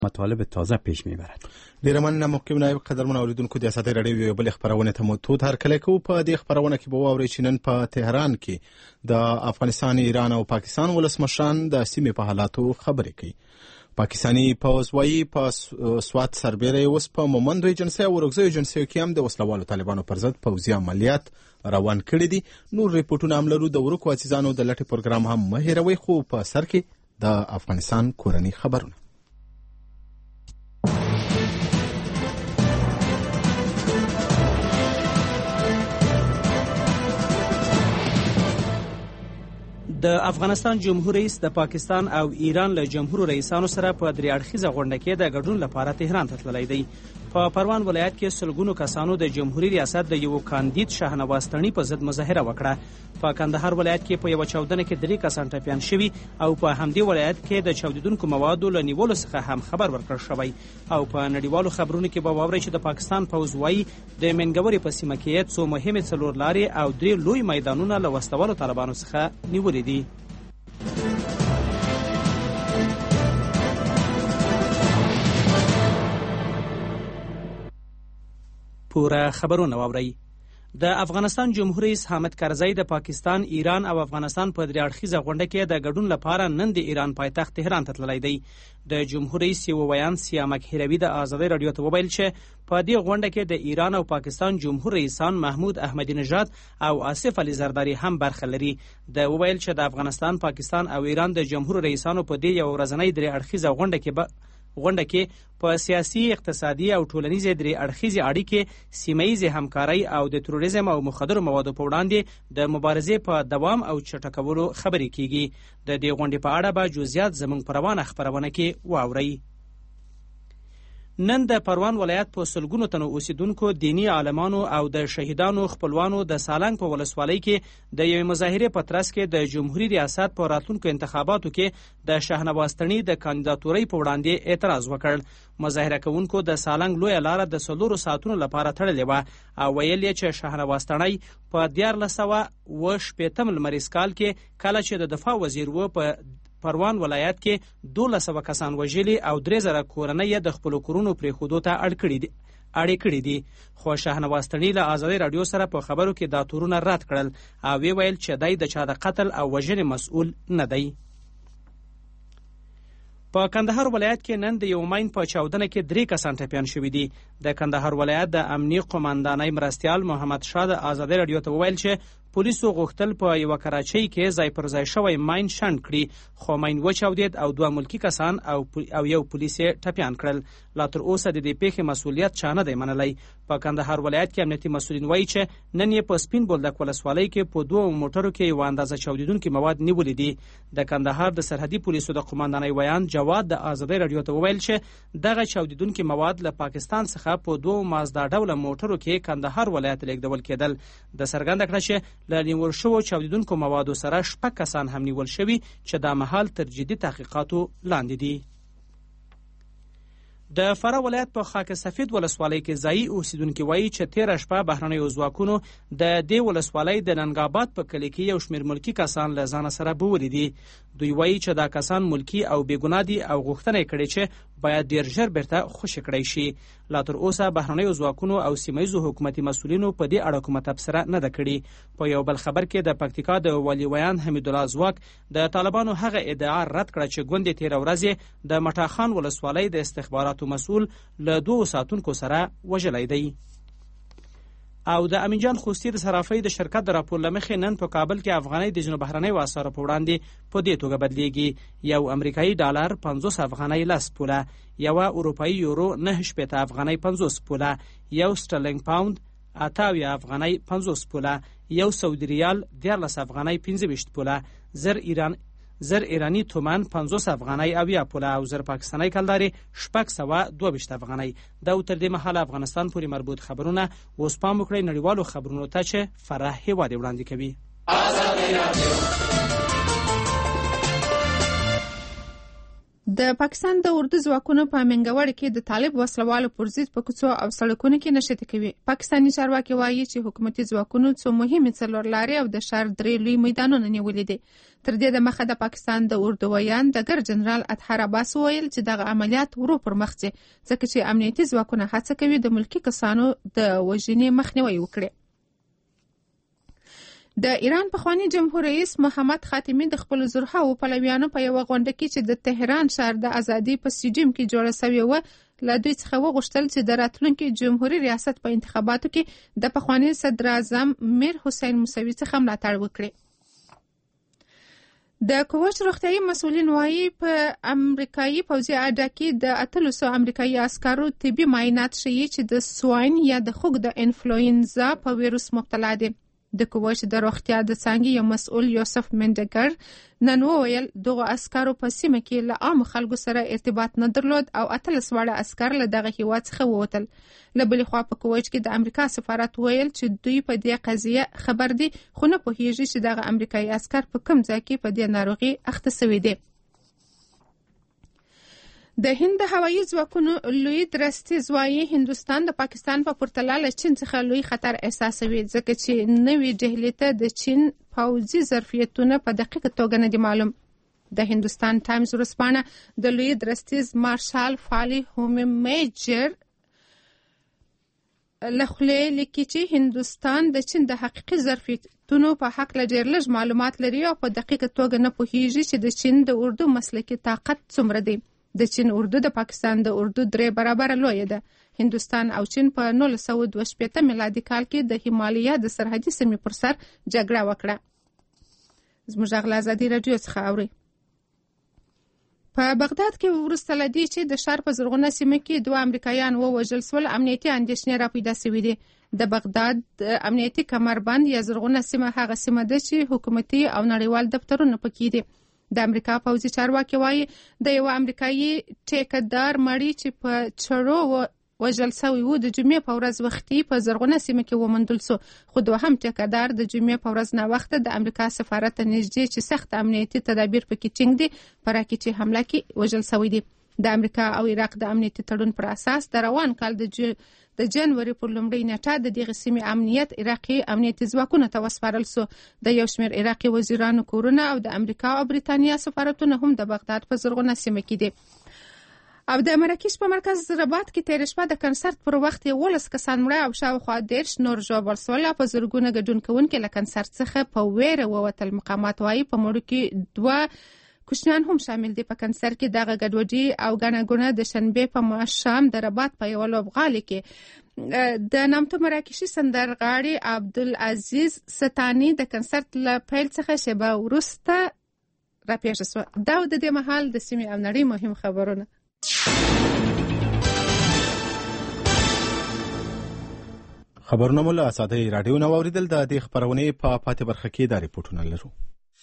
مطالب تازه پیش میبرد. ډیر مننه محکم نایب. قدرمن اوریدونکو د اساتید رادیو یو بل خبرونه ته مو تود هرکلی کوو. په دې خبرونه کې به واورئ چې نن په تهران کې د افغانستان، ایران او پاکستان ولسمشران د سیمې په حالاتو خبرې کوي. پاکستانی پوځ وایي په سوات سربیره اوس په مومندو ایجنسۍ او ورکزیو ایجنسیو کې هم د وسلوالو طالبانو پر ضد پوځي عملیات روان کړي دي. نور ریپورټونه هم لرو. د ورکو عزیزانو د لټې پروګرام هم مه هېروئ. خو په سر کې د افغانستان کورني خبرونه. د افغانستان جمهور رئیس د پاکستان او ایران له جمهور رئیسانو سره په درې اړخیزه غونډه کې د ګډون لپاره تهران ته تللی دی. په پروان ولایت کې سلګونو کسانو د جمهوریت ریاست د یو کاندید شاهنواز تڼي په ضد مظاهره وکړه. په کندهار ولایت کې په یو چاودنه کې 3 کسان ټپیان شوي او په همدې ولایت کې د چاودیدونکو موادو له نیولو څخه هم خبر ورکړل شوی. او په نړیوالو خبرونو کې به واورئ چې د پاکستان پوځ وایي د منګورې په سیمه کې څو مهمې څلورلارې او 3 لوی میدانونه له وسلوالو طالبانو څخه نیولې دي. پوره خبرونه واورئ. د افغانستان جمهور رئیس حامد کرزی د پاکستان، ایران او افغانستان په درې اړخیزه غونډه کې د ګډون لپاره نن د ایران پایتخت تهران ته تللی دی. د جمهور رئیس یو ویان سیامک هروي د آزادۍ رادیو ته وویل چې په دې غونډه کې د ایران او پاکستان جمهور رئیسان محمود احمدی نژاد او آصف علي زرداری هم برخه لري. د وویل چې د افغانستان، پاکستان او ایران د جمهور رئیسانو په دې یو ورځنۍ درې اړخیزه غونډه کې په سیاسي، اقتصادي او ټولنیزې درې اړخیزې اړیکې، سیمه‌ییزې همکارۍ او د تروریزم او مخدرو موادو په وړاندې د مبارزې په دوام او چټکولو خبرې کیږي. د دې غونډې په اړه به جزئیات زموږ په روانه خبرونه کې واورئ. نن د پروان ولایت په سلګونو تنو اوسیدونکو، دینی عالمانو او د شهیدانو خپلوانو د سالنګ په ولسوالۍ کې د یوې مظاهرې په ترڅ کې د جمهوریت ریاست په راتلونکو انتخاباتو کې د شاهنواز تڼي د کاندیداتورۍ په وړاندې اعتراض وکړ. مظاهره کوونکو د سالنګ لویه لاره د 4 ساعتونو لپاره تړلې وه او ویل یې چې شاهنواز تڼي په 1480 لمریز کال کې کله چې د دفاع وزیر و په پروان ولایت کې 1200 کسان وژلي او 3000 کورنۍ د خپل کورونو پرېښودو ته اړ کړي دي. خو شاهنواز تڼي له آزادۍ رادیو سره په خبرو کې دا تورونه رد کړل او ویل چې دی د چا د قتل او وژنې مسؤل نه دی. په کندهار ولایت کې نن د یو ماین په چاودنه کې 3 کسان ټپیان شوي دي. د کندهار ولایت د امنیي قومندانۍ مرستیال محمد شاه د آزادۍ رادیو ته وویل چې پولیسو غوښتل په یو کراچۍ کې ځای پر ځای شوی ماین شنډ کړي، خو ماین وچاودید او 2 ملکی کسان او یو پولیس ټپیان کړل. لا تر اوسه د دې پیښې مسؤلیت چا نه دی منلی. په کندهار ولایت کې امنیتي مسؤلین وایي چې نن یې په سپین بولدک ولسوالۍ کې په 2 موټرو کې یو اندازه چاودیدونکي مواد نیولې دي. د کندهار د سرحدي پولیسو د قومندانۍ ویان جواد د آزادۍ رادیو ته وویل چې دغه چاودیدونکي مواد له پاکستان څخه په 2 مازدا ډوله موټرو کې کندهار ولایت لیږدول کېدل. د څرګنده کړه چې له نیول شوو چاودیدونکو موادو سره 6 کسان هم نیول شوي چې دا مهال تر جدي تحقیقاتو لاندې دي. د فراه ولایت په خاک سفید ولسوالۍ کې ځایي اوسیدونکي وایي چې 13 شپه بهرنیو ځواکونو د دې ولسوالۍ د ننګاباد په کلي کې یو شمېر ملکي کسان له ځانه سره بوولي دي. دوی وایي چې دا کسان ملکي او بېګناه دي او غوښتنه یې کړې چې باید ډېر ژر بیرته خوشي کړی شي. لا تر اوسه بهرنیو ځواکونو او سیمهییزو حکومتي مسؤلینو په دې اړه کومه تبصره نه ده کړې. په یو بل خبر کې د پکتیکا د والي ویان حمیدالله ځواک د طالبانو هغه ادعا رد کړه چې ګوندې 13 ورځې د مټاخان ولسوالۍ د استخباراتو مسؤل له 2 ساتونکو سره وژلی دی. او د امینجان خوستی د صرافۍ د شرکت د راپور لمخې نن په کابل کې افغانۍ د ځینو بهرنیو اسعارو په وړاندې په دې توګه بدلیږي. یو امریکایي ډالر 50 افغانۍ 10 پوله، یو اروپایي یورو 9 افغانۍ 50 پوله، یو سټرلینګ پاوند 8 افغانۍ 50 پوله، یو سعودي ریال 14 افغانۍ 25 پوله، زر ایرانی تومان 50 افغانۍ او 1 پوله او زر پاکستانی کلداري 622 افغانۍ. دا تر دې مهاله افغانستان پورې مربوط خبرونه. اوس پام وکړئ نړیوالو خبرونو ته چې فرح هیواد وړاندې کوي. د پاکستان د اردو ځواکونو په منګوړ کې د طالب وسلوالو پر ضد په کوڅو او سړکونو کې نشته کوي. پاکستاني چارواکي وایي چې حکومتي ځواکونو څو مهمې څلورلارې او د ښار 3 لوی میدانونه نیولي دي. تر دې د مخه د پاکستان د اردو ویان ډګر جنرال اطهر عباس ویل چې دغه عملیات ورو پر مخ ځي ځکه چې امنیتي ځواکونه هڅه کوي د ملکي کسانو د وژنې مخنیوي وکړي. د ایران پخوانی جمهور رئیس محمد خاتمی د خپل زرهاو پلویانو په یو غونډه کې چې د تهران ښار د ازادي په سټیډیم کې جوړه شوې و له دوی څخه وغوښتل چې د راتلونکي جمهوریت ریاست په انتخاباتو کې د پخوانی صدر اعظم میر حسین موسوي څخه ملاتړ وکړي. د کوچ روغتیايي مسؤلین وایي په امریکایي پوځي اډه کې د 800 امریکایي عسکرو طبي معاینات ښیي چې د سواین یا د خوګ د انفلوئنزا په ویروس مبتلا دي. د کوچ د روغتیا د څانګې یو مسؤل یوسف منډګر نن وویل دغه عسکرو په سیمه کې له عام خلکو سره ارتباط نه درلود او 18 واړه عسکر له دغه هیواد څخه ووتل. له بلې خوا په کوچ کې د امریکا سفارت ویل چې دوی په دې قضیه خبر دي خو نه پوهیږي چې دغه امریکایي عسکر په کوم ځای کې په دې ناروغي اخته شوي دي. د هند هوایي ځواکونو لوی درستیز وایي هندوستان د پاکستان په پرتله له چین څخه لوی خطر احساسوي ځکه چې نوې ډهلي ته د چین پوځي ظرفیتونه په دقیقه توګه نه دي معلوم. د هندوستان ټایمز ورځپاڼه د لوی درستیز مارشال فالي هومي میجر له خولې لیکي چې هندوستان د چین د حقیقي ظرفیتونو په حق له ډېر لږ معلومات لري او په دقیقه توګه نه پوهیږي چې د چین د اردو مسلکي طاقت څومره دی. د چین اردو د پاکستان د اردو 3 برابره لوی ده. هندوستان او چین په 1962 میلادي کال کې د هیمالیا د سرحدي سیمې پر سر جګړه وکړه. زموږ غږ له ازادي راډیو څخه اوري. په بغداد کې وروسته له دې چې د ښار په زرغونه سیمه کې 2 امریکایان ووژل شول امنیتي اندېښنې راپیدا شوې دي. د بغداد امنیتي کمربند یا زرغونه سیمه هغه سیمه ده چې حکومتي او نړیوال دفترونه پکې دي. د امریکا پوځي چارواکي وایي د یو امریکایي ټیکدار مړی چې په چړو وژل شوی و د جمعې په ورځ وختي په زرغونه سیمه کې وموندل شو خو دوهم ټیکدار د جمعې په ورځ نه وخت د امریکا سفارت ته نږدې چې سخت امنیتي تدابیر پکې ټینګ دي په راکټي حمله کې وژل شوی دی. د امریکا او عراق د امنیتي تړون پر اساس د روان کال د جنوري پر لومړۍ نیټه د دغه سیمې امنیت عراقي امنیتي ځواکونو ته وسپارل شو. د یو شمېر عراقي وزیرانو کورونه او د امریکا او بریتانیا سفارتونه هم د بغداد په زرغونه سیمه کې دي. او د مراکش په مرکز رباط کې تیر شپه د کنسرت پر وخت 11 کسان مړه او شاوخوا 10 نور ژوبل شول. په زرګونه ګډون کوونکي له کنسرت څخه په ویره ووتل. مقامات وایي په مړو کې 2 کوچنیان هم شامل دي. په کنسرت کې دغه ګډوډي او ګڼه د شنبې په ماښام د رباط په یو لوبغالي کې د نامتو مراکشي سندرغاړي عبدالعزیز ستانی د کنسرت له پیل څخه شیبه وروسته راپېښه شوه. دا د دې مهال د سیمې او نړۍ مهم خبرونه. خبرونه مو له ازادي راډیو نه واوریدل. د دې خبرونې په پاتې برخه کې دا ریپورټونه لرو.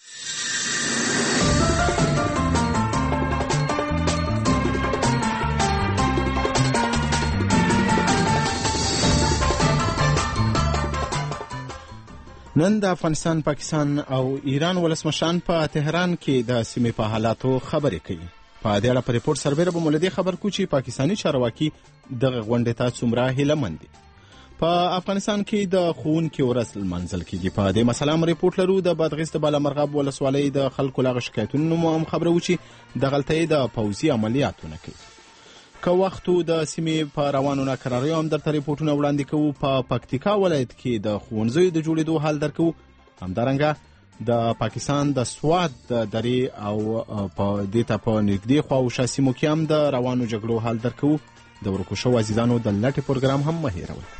نن د افغانستان، پاکستان او ایران ولسمشران په تهران کې د سیمې په حالاتو خبرې کوي. په دې اړه په ریپورت سربېره به مولدي خبر کو چې پاکستاني چارواکي دغه غونډې ته څومره هیلهمند دي. په افغانستان کې د ښوونکو ورځ لمانځل کېږي. په دې مسله هم ریپورټ لرو. د بادغیس د بالامرغاب ولسوالۍ د خلکو له شکایتونو هم خبرو چې د غلطۍ د پوځي عملیاتو نه کوي. که وختو د سیمې په روانو ناکراریو هم درته ریپورټونه وړاندې کوو. په پکتیکا ولایت کې د ښوونځیو د جوړېدو حال درکوو. همدارنګه د پاکستان د سوات د درې او په دې ته په نږدې خواوشا سیمو کې هم د روانو جګړو حال درکوو. د ورکو شوو عزیزانو د لټې پروګرام هم مه هېروئ.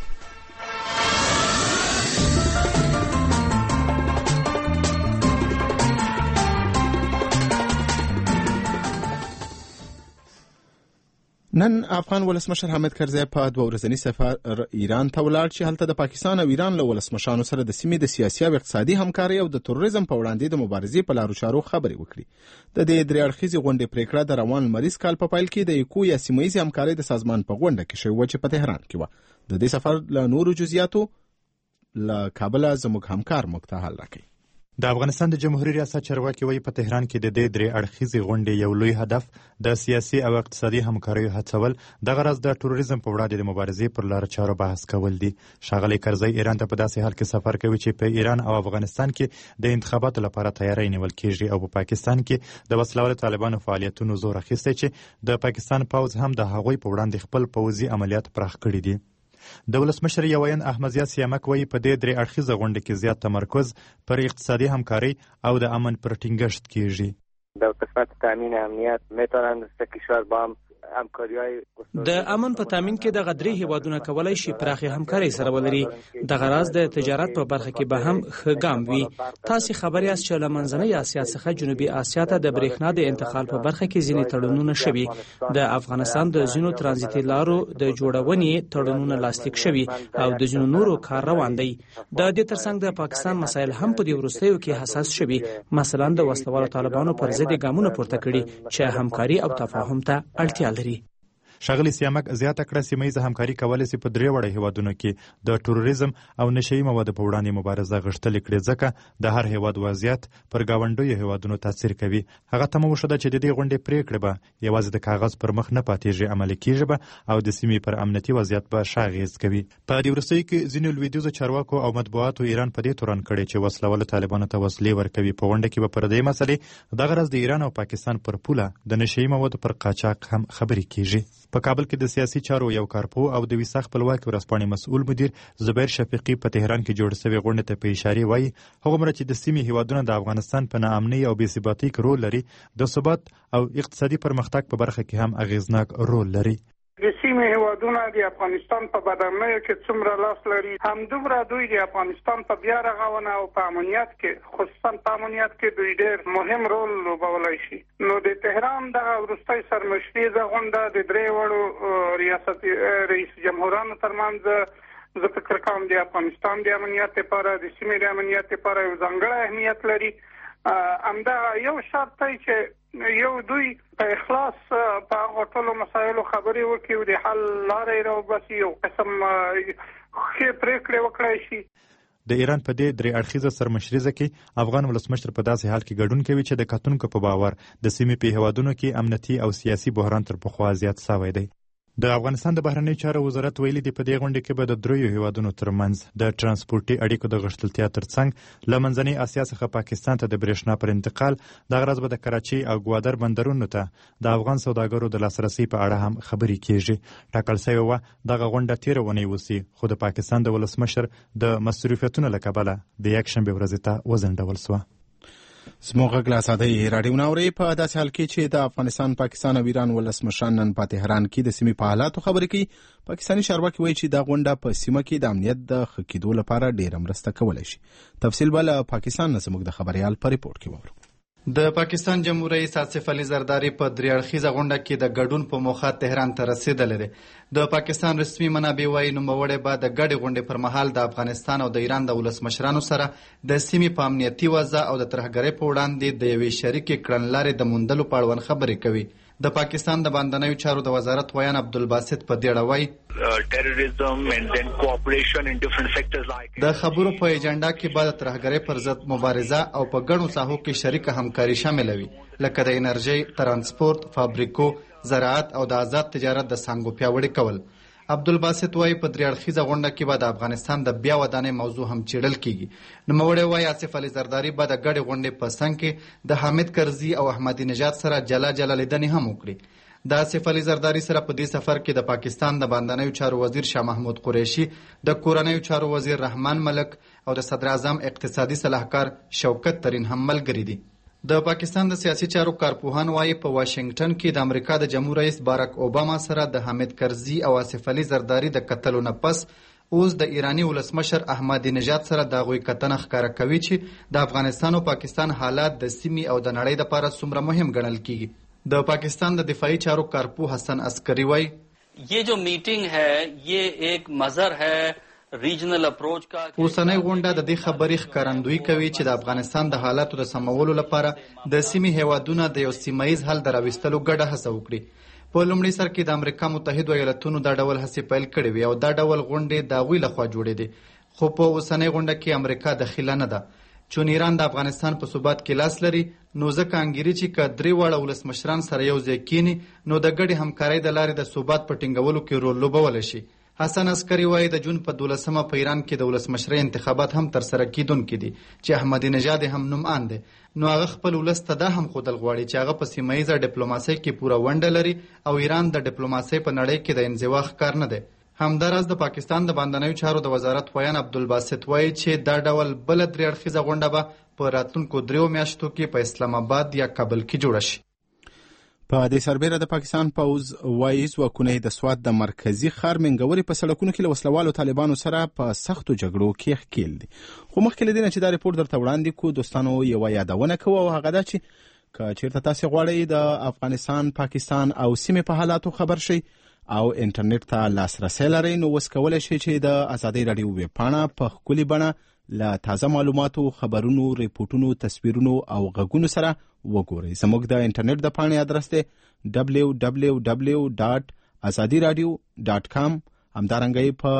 نن افغان ولسمشر حامد کرزی په 2 ورځني سفر ایران ته ولاړ چې هلته د پاکستان او ایران له ولسمشرانو سره د سیمې د سیاسي او اقتصادي همکارۍ او د تروریزم په وړاندې د مبارزې په لارو چارو خبرې وکړي. د دې 3 اړخیزې غونډې پریکړه د روان لمریز کال په پیل کې د ایکو یا سیمه‌ییزې همکارۍ د سازمان په غونډه کې شوې چې په تهران کې وه. د دې سفر له نورو جزئیاتو له کابل زموږ همکار مکتحل راکړي. د افغانستان د جمهوریت ریاست چارواکي وایي په تهران کې د دې درې اړخیزې غونډې یو لوی هدف د سیاسي او اقتصادي همکاریو هڅول دغه راز د تروریزم په وړاندې د مبارزې پر لاره چارو بحث کول دي. ښاغلی کرزی ایران ته په داسې حال کې سفر کوي چې په ایران او افغانستان کې د انتخاباتو لپاره تیاری نیول کیږي او په پاکستان کې د وسلوال طالبانو فعالیتونو زور اخیستی چې د پاکستان پوځ هم د هغوی په وړاندې خپل پوځي عملیات پراخ کړي دي. د ولسمشر یوین احمدزیه سیامک وایي په دې درې اړخیزه غونډه کې زیات تمرکز پر اقتصادي همکاري او د امن پر ټینګښت کیږي. در قسمت تامین امنیت میتونن سه کشور با هم همکاری‌های د امن په تامین کې د غدري هیوادونه کولای شي پراخه همکاري سره ولري. د غراز د تجارت په برخه کې به هم ښه ګام وي. تاسو خبري اس چې لمنځنۍ اسیا څخه جنوبي اسیا ته د برېښنا د انتقال په برخه کې ځینې تړونونه شوي. د افغانستان د ځینو ترانزیتي لارو د جوړونې تړونونه لاسلیک شوي او د ځینو نورو کار روان دی. د دې ترڅنګ د پاکستان مسایل هم په دې وروستیو کې حساس شوي. مثلا د وسلوالو طالبانو پر ضد ګامونه پورته کړي چې همکاري او تفاهم ته اړتیا لري. ښاغلی سیامک زیاته کړه سیمه‌ییزه همکاري کولی شي په درې وړه هیوادونو کې د تروریزم او نشهیي موادو په وړاندې مبارزه غښتلې کړي ځکه د هر هیواد وضعیت پر ګاونډیو هیوادونو تاثیر کوي. هغه تمه وښوده چې د دې غونډې پریکړې به یوازې د کاغذ پر مخ نه پاتېږي، عملي کیږي به او د سیمې پر امنیتي وضعیت به ښه اغېز کوي. په دې وروستیو کې ځینو لویدیځو چارواکو او مطبوعاتو ایران په دې تورن کړی چې وسلوالو طالبانو ته وسلې ورکوي. په غونډه کې به پر دې مسلې دغه راز د ایران او پاکستان پر پوله د نشهیي موادو پر قاچاق هم خبرې کیږي. په کابل کې د سیاسي چارو یو کارپو او د ویسا خپلواکي ورځپاڼې مسؤل مدیر زبیر شفیقي په تهران کې جوړ شوی غونډه ته په اشاره وایي هغومره چې د سیمې هیوادونه د افغانستان په ناامنۍ او بې ثباتۍ کې رول لري، د ثبات او اقتصادي پرمختګ په برخه کې هم اغیزناک رول لري. د سیمې هیوادونه د افغانستان په بدنۍ کې څومره لاس لري، همدومره دوی د افغانستان په بیا رغونه او په امنیت کې، خصوصا په امنیت کې دوی ډېر مهم رول لوبولی شي. نو د تهران دغه وروستۍ سرمشریزه غونډه د درې وړو رئیس جمهورانو ترمنځ زه فکر کوم د افغانستان د امنیت لپاره، د سیمې د امنیت لپاره یو ځانګړی اهمیت لري. همدغه یو شرط دی چې یو دوی په اخلاص په هغو ټولو مسایلو خبرې وکړي او د حل لارې راوباسي، یو قسم ښې پرېکړې وکړی شي. د ایران په دې درې اړخیزه سرمشریزه کې افغان ولسمشر په داسې حال کې ګډون کوي چې د کتونکو په باور د سیمې په هیوادونو کې امنیتي او سیاسي بحران تر پخوا زیات شوی دی. د افغانستان د بهرنیو چارو وزارت ویلي دی په دې غونډه کې به د دریو هیوادونو ترمنځ د ترانسپورتي اړیکو د غښتلتیا ترڅنګ له منځنۍ اسیا څخه پاکستان ته د برېښنا پر انتقال، دغه راز به د کراچۍ او ګوادر بندرونو ته د افغان سوداګرو د لاسرسي په اړه هم خبرې کیږي. ټاکل شوې وه دغه غونډه تېره اونۍ وسي، خو د پاکستان د ولسمشر د مصروفیتونو له کبله د یکشنبې ورځې ته وځنډول شوه. زموږ غږ له ازادۍ راډیو ناورې په داسې حال کې چې د افغانستان، پاکستان او ایران ولسمشران نن په تهران کې د سیمې په حالاتو خبرې کوي. پاکستاني چارواکي وایي چې دا غونډه په سیمه کې د امنیت د ښه کېدو لپاره ډېره مرسته کولی شي. تفصیل به له پاکستان نه زموږ د خبریال په ریپورټ کې وورو. د پاکستان جمهور رئیس آصف علي زرداری په درې اړخیزه غونډه کې د ګډون په موخه تهران ته رسېدلی دی. د پاکستان رسمي منابع وایي نوموړی به د ګډې غونډې پر مهال د افغانستان او د ایران د ولسمشرانو سره د سیمې په امنیتي وضع او د ترهګرۍ په وړاندې د یوې شریکې کړنلارې د موندلو په اړوند خبرې کوي. د پاکستان د باندنیو چارو د وزارت ویان عبدالباسط په دې اړه وایي د خبرو په ایجنډا کې به د ترهګرۍ پر ضد مبارزه او په ګڼو ساحو کې شریکه همکاري شامله وي، لکه د انرژۍ، ترانسپورت، فابریکو، زراعت او د آزاد تجارت د څانګو پیاوړي کول. عبدالباسط وایي په درې اړخیزه غونډه کې به د افغانستان د بیا ودانۍ موضوع هم څېړل کیږي. نوموړی وایي آصف علي زرداری به د ګډې غونډې په څنګ کې د حامد کرزي او احمدي نژاد سره جلا جلا لیدنې هم وکړي. د آصف علي زرداری سره په دې سفر کې د پاکستان د باندنیو چارو وزیر شاه محمود قریشي، د کورنیو چارو وزیر رحمان ملک او د صدر اعظم اقتصادي صلاحکار شوکت ترین هم ملګري دي. د پاکستان د سیاسي چارو کارپوهان وایي په واشنگټن کې د امریکا د جمهور رئیس باراک اوباما سره د حامد کرزي او آصف علي زرداری د کتلو نه پس اوس د ایرانی ولسمشر احمدي نژاد سره د هغوی کتنه ښکاره کوي چې د افغانستان او پاکستان حالات د سیمې او د نړۍ دپاره څومره مهم ګڼل کیږي. د پاکستان د دفاعي چارو کارپو حسن عسکری وایي یہ جو میټینګ ہے یہ ایک مظهر ہے ریجنل اپروچ کا. اوسنۍ غونډه د دې خبرې ښکارندویي کوي چې د افغانستان د حالاتو د سمولو لپاره د سیمې هیوادونه د یو سیمهییز حل د راوستلو ګډه هڅه وکړي. په لومړي سر کې د امریکا متحدو ایالتونو دا ډول هڅې پیل کړې وې او دا ډول غونډې د هغوی لخوا جوړېدې، خو په اوسنۍ غونډه کې امریکا دخیله نه ده. چون ایران د افغانستان په ثبات کې لاس لري نو ځکه انګیري چې که درې واړه ولسمشران سره یو ځای کینی نو د ګډې همکارۍ د لارې د ثبات په ټینګولو کې رول لوبولی شي. حسن عسکري وایي د جون په 12مه په ایران کې د ولسمشرۍ انتخابات هم ترسره کیدونکي دي چې احمدي نژاد هم نوم دی. نو هغه خپل ولس ته دا هم ښودل غواړي چې هغه په سیمه ییزه ډیپلوماسۍ کې پوره ونډه لري او ایران د ډیپلوماسۍ په نړۍ کې د انزوا ښکار نه دی. همداراز د پاکستان د باندنیو چارو د وزارت ویان عبدالباسط وایي چې دا ډول بله درې اړخیزه غونډه به په راتلونکو 3 میاشتو کې په اسلام آباد یا کابل کې جوړه شي. په دې سربیره د پاکستان پوز وایي ځواکونه د سوات د مرکزي ښار منګورې په سړکونو کې له وسلوالو طالبانو سره په سختو جګړو کې ښکیل دي. خو مخکې له دې نه چې دا ریپورټ درته وړاندې کړو دوستانو یوه یادونه کوو او هغه دا چې که چېرته تاسې غواړئ د افغانستان پاکستان او سیمې په حالاتو خبر شئ او انټرنیټ ته لاسرسی لرئ نو اوس کولی شئ چې د ازادۍ راډیو ویب پاڼه په ښکلي بڼه له تازه معلوماتو، خبرونو، ریپورټونو، تصویرونو او غږونو سره وګورئ. زموږ د انټرنیټ د پاڼې ادرس دی www.azadiradio.com. همدارنګه په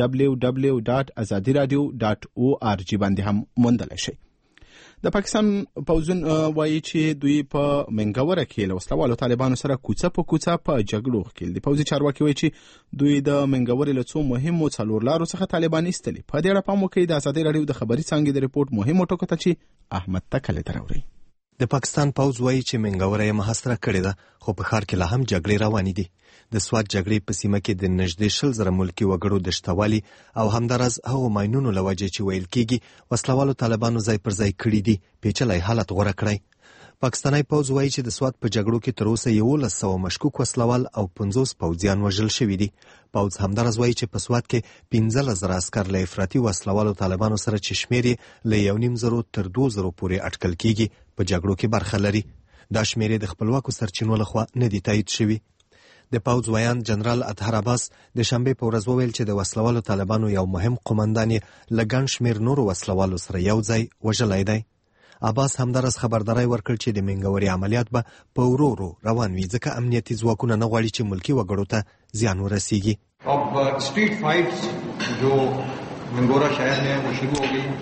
www.azadiradio.org باندې هم موندلی شئ. د پاکستان پوځون وایي چې دوی په منګوره کې له وسلوالو طالبانو سره کوڅه په کوڅه په جګړو ښکیل دي. پوځي چارواکي وایي چې دوی د منګورې له څو مهمو څلورلارو څخه طالبان ایستلي. په دې اړه پام وکړئ د ازادۍ راډیو د خبري څانګې د ریپورټ مهمو ټکو ته چې احمد تکلې ته راوړئ. د پاکستان پوځ وایي چې منګوره یې محاصره کړې ده خو په ښار کې لا هم جګړې روانې دي. د سوات جګړې په سیمه کې د نږدې 100,000 ملکي وګړو د شتوالي او همداراز هغو ماینونو له وجې چې ویل کېږي وسلوالو طالبانو ځای پر ځای کړي دي پیچلی حالت غوره کړی. پاکستاني پوځ وایي چې د سوات په جګړو کې تر اوسه 1100 مشکوک وسلوال او 50 پوځیان وژل شوي دي. پوځ همداراز وایي چې په سوات کې 15,000 عسکر له افراطي وسلوالو طالبانو سره چې شمېر یې له 1,500 تر 2,000 پورې اټکل کېږي په جګړو کې برخه لري. دا شمېر د خپلواکو سرچینو لخوا نه دي تایید شوي. د پوځ ویان جنرال اطهر عباس د شنبې په ورځ وویل چې د وسلوالو طالبانو یو مهم قومندان یې له ګڼ شمېر نورو وسلوالو سره یو ځای وژلی دی. عباس همداراز خبرداری ورکړ چې د منګورې عملیات به په ورو ورو روان وي ځکه امنیتي ځواکونه نه غواړي چې ملکي وګړو ته زیان ورسیږي. अब street fights जो منګورا شهر में वो शुरू हो गई.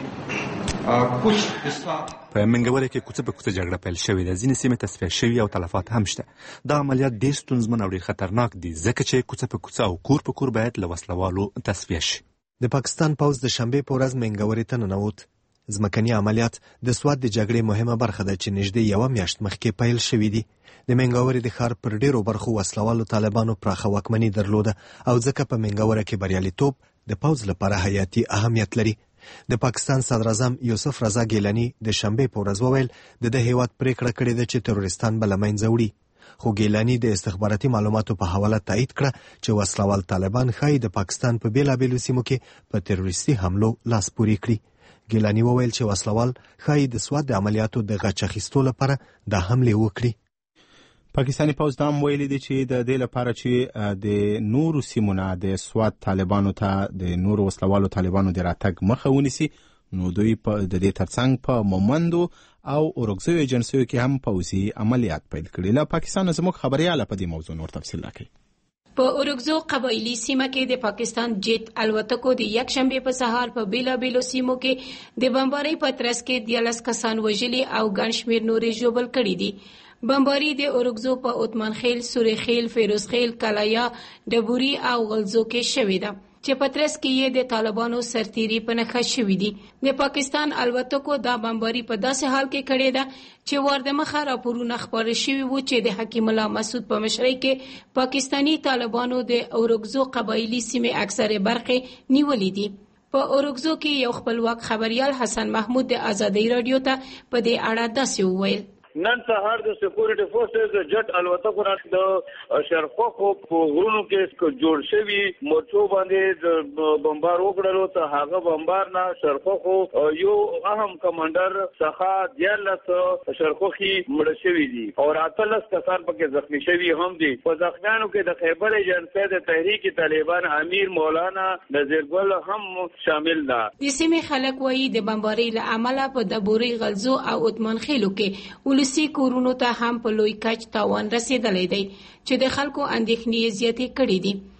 कुछ हिस्सा په منګورې کې کوڅه په کوڅه جګړه پیل شوې ده. ځینې سیمې تصفیه شوي او تلفات هم شته. دا عملیات ډېر ستونزمن او ډېر خطرناک دي ځکه چې کوڅه په کوڅه او کور په کور باید له وسلوالو تصفیه شي. د پاکستان پوځ د شنبې په ورځ منګورې ته ننوت. ځمکني عملیات د سوات د جګړې مهمه برخه ده چې نږدې یوه میاشت مخکې پیل شوي دي. د منګورې د ښار پر ډېرو برخو وسلوالو طالبانو پراخه واکمني درلوده او ځکه په منګوره کې بریالیتوب د پوځ لپاره حیاتي اهمیت لري. د پاکستان صدر اعظم یوسف رضا ګیلانی د شنبې په ورځ وویل د هیواد پریکړه کړې ده چې تروریستان به له منځه وړي. خو ګیلانی د استخباراتي معلوماتو په حواله تایید کړه چې وسلوال طالبان ښایي د پاکستان په بیلابیلو سیمو کې په تروریستي حملو لاس پورې کړي. ګیلانی وویل چې وسلوال ښایي د سوات د عملیاتو د غچ اخیستو لپاره دا حملې وکړي. پاکستاني پوځ دا هم ویلي دي چې د دې لپاره چې د نورو سیمو نه د سوات طالبانو ته د نورو وسلوالو طالبانو د راتګ مخه ونیسي نو دوی په د دې ترڅنګ په مومندو او اورګزیو ایجنسیو کې هم پوځي عملیات پیل کړي. له پاکستان زموږ خبرياله په دې موضوع نور تفصیل راکړي. په اورګزو قبایلی سیمه کې د پاکستان جیت الوتکو د یک شنبه په سهار په بیلابیلو سیمو کې د بمبارۍ په ترڅ کې 13 کسان وژلي او ګڼ شمېر نورې ژوبل کړي دي. بمباری د اورګزو په عثمان خیل، سوري خیل، فیروز خیل، کلایا، ډبوري او غلزو کې شوې ده چې په ترڅ کې یې د طالبانو سرتیري په نښه شوې دي. د پاکستان الوتکو دا بمباری په داسې حال کې کړې ده چې واردمخه راپورونه خپاره شوي وو چې د حکیم الله مسعود په مشرۍ کې پاکستانی طالبانو د اورګزو قبایلی سیمې اکثره برخې نیولې دي. په اورګزو کې یو خپلواک خبريال حسن محمود د ازادۍ رادیو ته په دې اړه داسې وویل. نن سهار د سکیورټي فورسز د جټ الوتکو د شرقوخو په غرونو کې جوړ شوی مورچو باندې بمبار وکړلو ته هغه بمبار نه شرقوخو یو اهم کمانډر څخه 14 شرقوخي مړ شوی دي او 13 کسان پکې زخمی شوی هم دي. په زخمیانو کې د خیبر ایجنسی د تحریک طالبان امیر مولانا نذیر ګل هم شامل ده. د سیمې خلک وایي د بمبارۍ له امله په دبوري غلزو او عثمان خیلو کې ولسی کورونو ته هم په لوی کچ تاوان رسیدلی دی چې د خلکو اندېښنې زیاتې کړې دي.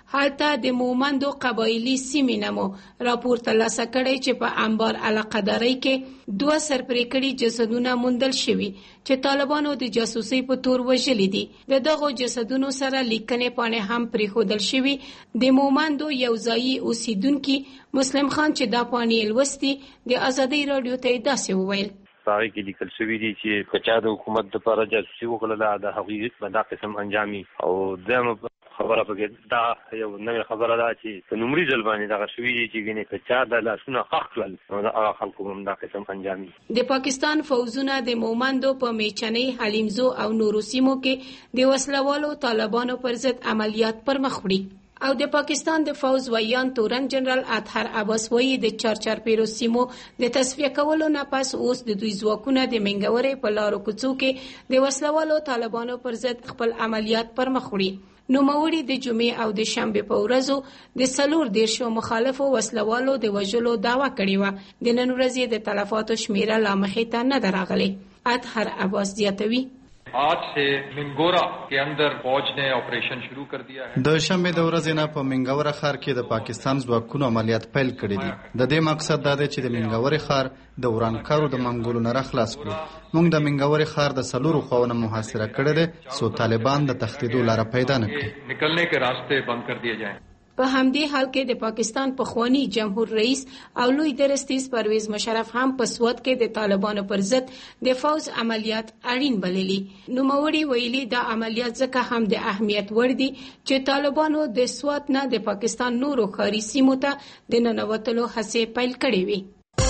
هلته د مومندو قبایلي سیمې نه مو راپور ترلاسه کړی چې په انبار علاقهدارۍ کې 2 سرپرې کړي جسدونه موندل شوي چې طالبانو د جاسوسۍ په تور وژلي دي. د دغو جسدونو سره لیکنې پاڼې هم پرېښودل شوي. د مومندو یو ځایي اوسیدونکي مسلم خان چې دا پاڼې لوستي د ازادۍ راډیو ته یې داسې وویل: هغه کې لیکل شوي دي چې کچا د حکومت لپاره جاسوسي وکړله د هغوی به دا قسم انجامي. او دویمه خبره پکې دا یو نوې خبره ده چې په لومړي ځل باندې دغه شوي دي چې ګینې کچا د لاسونه ښخ کړل نو د هغه خلکو هم دا قسم انجامي. د پاکستان فوزونه د مومندو په میچنۍ، حلیمزو او نورو سیمو کې د وسلوالو طالبانو پر ضد عملیات پر مخ وړي. او د پاکستان د فوز ویان تورن جنرال اطهر عباس وایي د چارچارپیرو سیمو د تصفیه کولو نه پس اوس د دوی ځواکونه د منګورې په لارو کوڅو کې د وسلوالو طالبانو پر ضد خپل عملیات پر مخ وړي. نوموړي د جمعې او د شنبې په ورځو د 4 مخالفو وسلوالو د وژلو دعوا کړې وه. د نن ورځې د تلفاتو شمیره لا مخې ته نه ده راغلې. اطهر عباس زیاتوي: आज से منګورا के अंदर فوج ने ऑपरेशन شروع कर दिया है. د شنبه د ورځې نه په منګورا ښار کې د پاکستان ځواکونو عملیات پیل کړي دي. د دې مقصد دا دی چې د منګورې ښار د ورانکارو د منګولو نه خلاص کړو. موږ د منګورې ښار د 4 خواونو محاصره کړی دی سو طالبان د تښتیدو لاره پیدا نه کړي. निकलने के रास्ते बंद कर दिए जाएं. په همدې حال کې د پاکستان پخوانی جمهور رئیس او لوی درستیز پرویز مشرف هم په سوات کې د طالبانو پر ضد د فوز عملیات اړین بللي. نوموړي ویلي دا عملیات ځکه هم د اهمیت وړ دي چې طالبانو د سوات نه د پاکستان نورو ښاري سیمو ته د ننوتلو هڅې پیل کړې وي.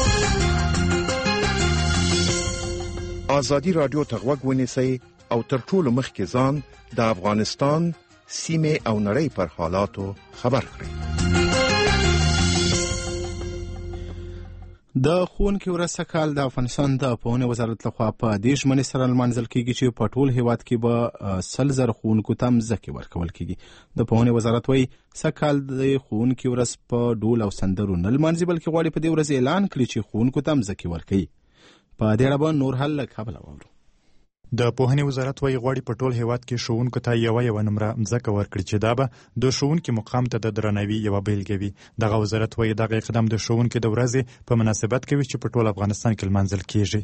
ازادي رادیو ته غوږ ونیسئ او تر ټولو مخکې ځان د افغانستان سیمه او نړۍ پر حالاتو خبر کړئ. د ښوونکي ورځ سږکال د افغانستان د پوهنې وزارت لخوا په دې ژمنې سره لمانځل کیږي چې په ټول هیواد کې به 100,000 ښوونکو ته مځکې ورکول کیږي. د پوهنې وزارت وایي سږکال د ښوونکي ورځ په ډول او سندرو نه لمانځي بلکې غواړي په دې ورځ اعلان کړي چې ښوونکو ته مځکې ورکوي. په دې اړه به نور حل له کابله واورو. د پوهنې وزارت وایي غواړي په ټول هیواد کې ښوونکو ته یو نمره مځکه ورکړي چې دا به د ښوونکي مقام ته د درناوي یوه بیلګه وي. دغه وزارت وایي دغه اقدام د ښوونکي د ورځې په مناسبت کوي چې په ټول افغانستان کې لمانځل کیږي.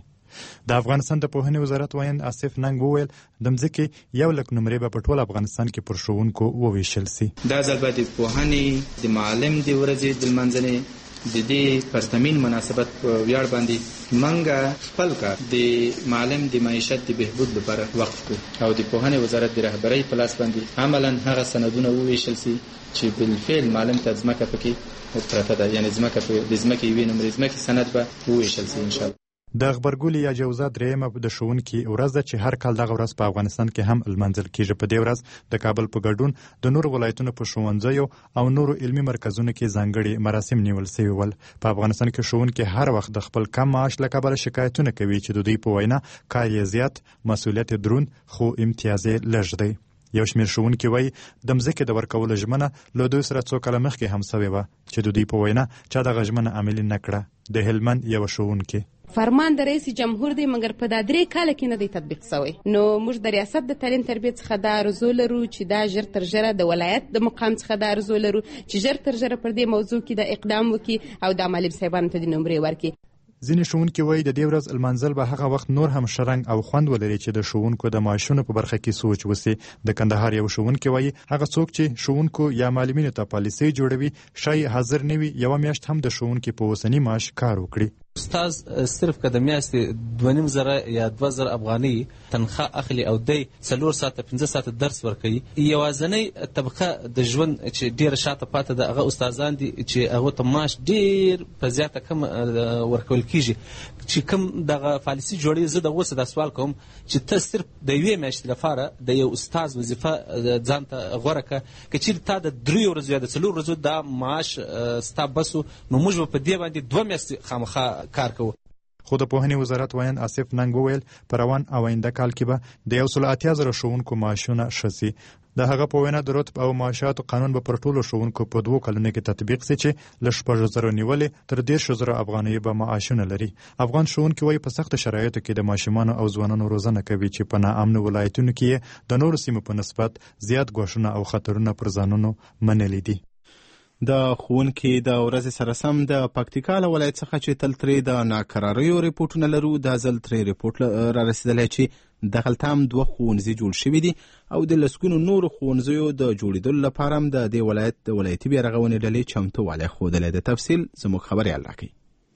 د افغانستان د پوهنې وزارت وایي آصف ننګ وویل د مځکې 100,000 نمرې به په ټول افغانستان کې پر ښوونکو وویشل سي. دا ځل به د پوهنې د معلم د ورځې د لمانځنې د دې پرتمین مناسبت په ویاړ باندې منګه خپل کار د معلم د معیشت د بهبود لپاره وقف کړو او د پوهنې وزارت د رهبرۍ په لاس باندې عملاً هغه سندونه وویشل سي چې بالفعل معلم ته ځمکه پکې پرته ده، یعنی ځمکه د ځمکې یوې نمرې ځمکې سند به وویشل سي ان شاء الله. د غبرګولي یا جوزا درېیمه د ښوونکي ورځ ده چې هر کال دغه ورځ په افغانستان کې هم لمانځل کیږي. په دې ورځ د کابل په ګډون د نورو ولایتونو په ښوونځیو او نورو علمي مرکزونو کې ځانګړي مراسم نیول شوي ول. په افغانستان کې ښوونکي هر وخت د خپل کم معاش له کبله شکایتونه کوي چې د دوی په وینا کار یې زیات، مسؤلیت یې دروند، خو امتیاز یې لږ دی. یو شمېر ښوونکي وایي د مځکې د ورکولو ژمنه له دوی سره څو کاله مخکې هم سوې وه چې د دوی په وینا چا دغه ژمنه عملي نه کړه. د هلمند یوه ښوونکې فرمان د رئیس جمهور دی مګر په دا 3 کاله کې نه دی تطبیق شوی. نو موږ د ریاست د تعلیم تربیت څخه دا ارزو لرو چې دا ژر تر ژره د ولایت د مقام څخه دا ارزو لرو چې ژر تر ژره پر دې موضوع کې د اقدام وکړي او د معلم صاحبانو ته د نمرې ورکړي. ځینې ښوونکي وایي د دې ورځ لمانځل به هغه وخت نور هم ښه رنګ او خوند ولري چې د ښوونکو د معاشونو په برخه کې سوچ وسي. د کندهار یو ښوونکي وایي هغه څوک چې ښوونکو یا معلمینو ته پالیسۍ جوړوي شاید حاضر نه وي یوه میاشت هم د ښوونکي په اوسني معاش کار وکړي. استاد صرف که د میاشتې 2,500 یا 2,000 افغانۍ تنخواه اخلي او دی 4 ساعته 5 ساعته درس ورکوي. یوازنۍ طبقه د ژوند چې ډېره شاته پاته ده هغه استادان دي چې هغو ته معاش ډېر په زیاته کم ورکول کیږي. چې کوم دغه پالیسي جوړوي زه دغه څه دا سوال کوم چې ته صرف د یوې میاشتې لپاره د یو استاد وظیفه ځان ته غوره کړه که چیرې تا د 3 ورځو یا د 4 ورځو دا معاش ستا بسو نو موږ به په دې باندې 2 میاشتې خامخا کار کوو. خو د پوهنې وزارت وایي آصف ننګ وویل په روان او آینده کال کې به د 180,000 ښوونکو معاشونه ښه سي. د هغه په وینا د رتب او معاشاتو قانون به پر ټولو ښوونکو په 2 کلونو کې تطبیق شي چې له 6,000 نیولې تر 10,000 افغانۍ به معاشونه لري. افغان ښوونکي وايي په سخت شرایطو کې د ماشومانو او ځوانانو روزنه کوي چې په ناامن ولایتونو کې د نورو سیمو په نسبت زیات ګواښونه او خطرونه پر ځانونو منلي دي. د ښوونکي د ورځې سره سم د پکتیکا له ولایت څخه چې تل ترې د ناکراریو ریپورټونه لرو، دا ځل ترې ریپورټ را رسېدلی چې دغلته هم 2 ښوونځي جوړ شوي دي او د لسګونو نورو ښوونځیو د جوړېدلو لپاره هم د دې ولایت د ولایتي بیارغونې ډلې چمتووالی ښودلی. د تفصیل زموږ خبریال راکوي.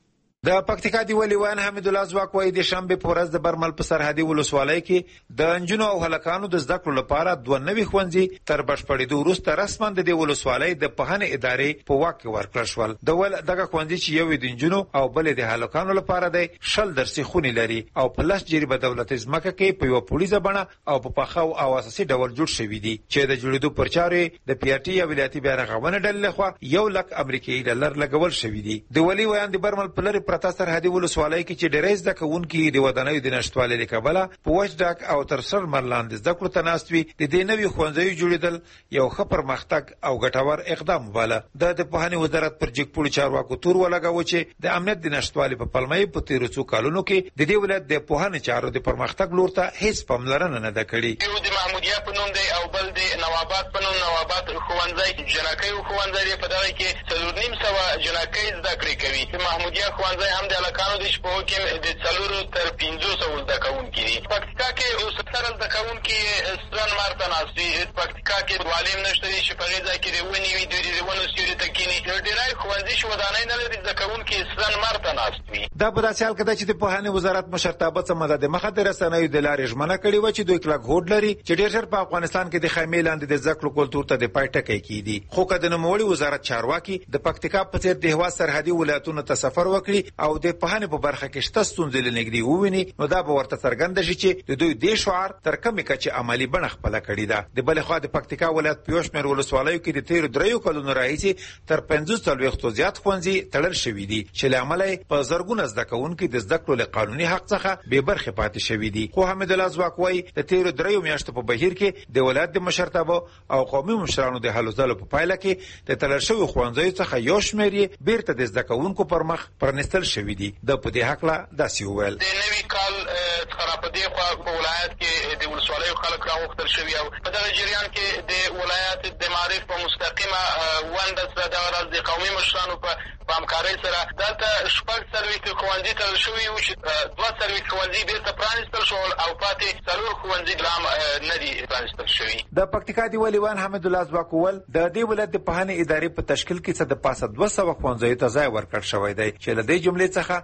د پکتیکا دی ولیوان حمید الله ځواک وایي د شنبې په ورځ د برمل په سرحدي ولسوالۍ کې د نجونو او هلکانو د زده کړو لپاره 2 نوي ښوونځي تر بشپړېدو وروسته رسما د دې ولسوالۍ د پوهنې ادارې په واک کې ورکړل شول. دغه ښوونځي چې یو د نجونو او بل د هلکانو لپاره دی 10 درسي خونې لري او په 10 جریبه دولتي ځمکه کې په یو پولیسه بڼه او په پخه او اساسي ډول جوړ شوي دي چې د جوړېدو پر چارې د پی ار ټي یا ولایتي بیارغونې ډلې لخوا $100,000 امریکایي ډالر لګول شوي دي. د ولی ویان د برمل په لرې پرته سرحدي ولسوالۍ کې چې ډېری زده کوونکي د ودانیو د نشتوالي له کبله په وچ ډاک او تر سر مرلاندې زده کړو ته ناست وي، د دې نوي ښوونځیو جوړېدل یو ښه پرمختګ او ګټور اقدام وباله. د پوهنې وزارت پر جګپوړي چارواکو تور ولګاوه چې د امنیت د نشتوالي په پلمه یې په تېرو څو کلونو کې د دې ولایت د پوهنې چارو د پرمختګ لور ته هیڅ پاملرنه نه ده کړې. یو د محمودیه په نوم دی او بل د نواباد په نوم نواباد ښوونځی جنکیو ښوونځی دی. په دغه کې 4,500 جنکۍ زده کړې کوي. محمودیه ښوونځی هم د هلکانو د شپو کې د 4 تر 500 زده کوونکي دي. پکتیکا کې اوس 70 زده کوونکي سترن مارته ناست دي. پکتیکا کې معلم نشته دي چې په هغې ځای کې د ونې وي، دوی د ونو سیوري ته کښېني. ډېری ښوونځي چې ودانۍ نه لري زده کوونکي سترن مارته ناست وي. دا په داسې حال کې ده چې د پوهنې وزارت مشرتابه څه موده دمخه د رسنیو د لارې ژمنه کړې وه چې دوی کلک هوډ لري چې ډېر ژر په افغانستان کې د خیمې لاندې د زده کړو کلتور ته د پای ټکی کېږدي. خو که د نوموړي وزارت چارواکي د پکتیکا په څېر د هېواد سرحدي ولایتونو ته سفر وکړي او د پوهنې په برخه کې شته ستونزې له نږدې وویني، نو دا به ورته څرګنده شي چې د دوی دې شعار تر کومې کچې عملي بڼه خپله کړې ده. د بلې خوا د پکتیکا ولایت په یو شمېر ولسوالیو کې د تېرو 3 کلونو راهیسې تر 45 زیات ښوونځي تړل شوي دي چې له امله یې په زرګونه زده کوونکي د زده کړو له قانوني حق څخه بې برخې پاتې شوي دي. خو حمید الله ځواک وایي د تېرو 3 میاشتو په بهیر کې د ولایت د مشرتابه او قومي مشرانو د هلو ځلو په پایله کې د تړل شویو ښوونځیو څخه یو شمېر یې بېرته د زده کوونکو پر مخ پرانیستل شوي دي. د په دې هکله داسې وویل: د نوي کال څخه را په دې خوا په ولایت کې د ولسوالیو خلک راغوښتل شوي او په دغه جریان کې د ولایت د معارف په مستقیمه ونډه سره دغه راز د قومي مشرانو په همکارۍ سره دلته 40 ښوونځي تړل شوي وو چې 2 ښوونځي بېرته پرانیستل شول او پاتې 4 ښوونځي لا هم نه دي پرانیستل شوي. د پکتیکا دی ولیوان حمید الله ځواک وویل د دې ولایت د پوهنې ادارې په تشکیل کې څه د پاسه 200 ښوونځیو ته ځای ورکړل شوی دی چې له دې جملې څخه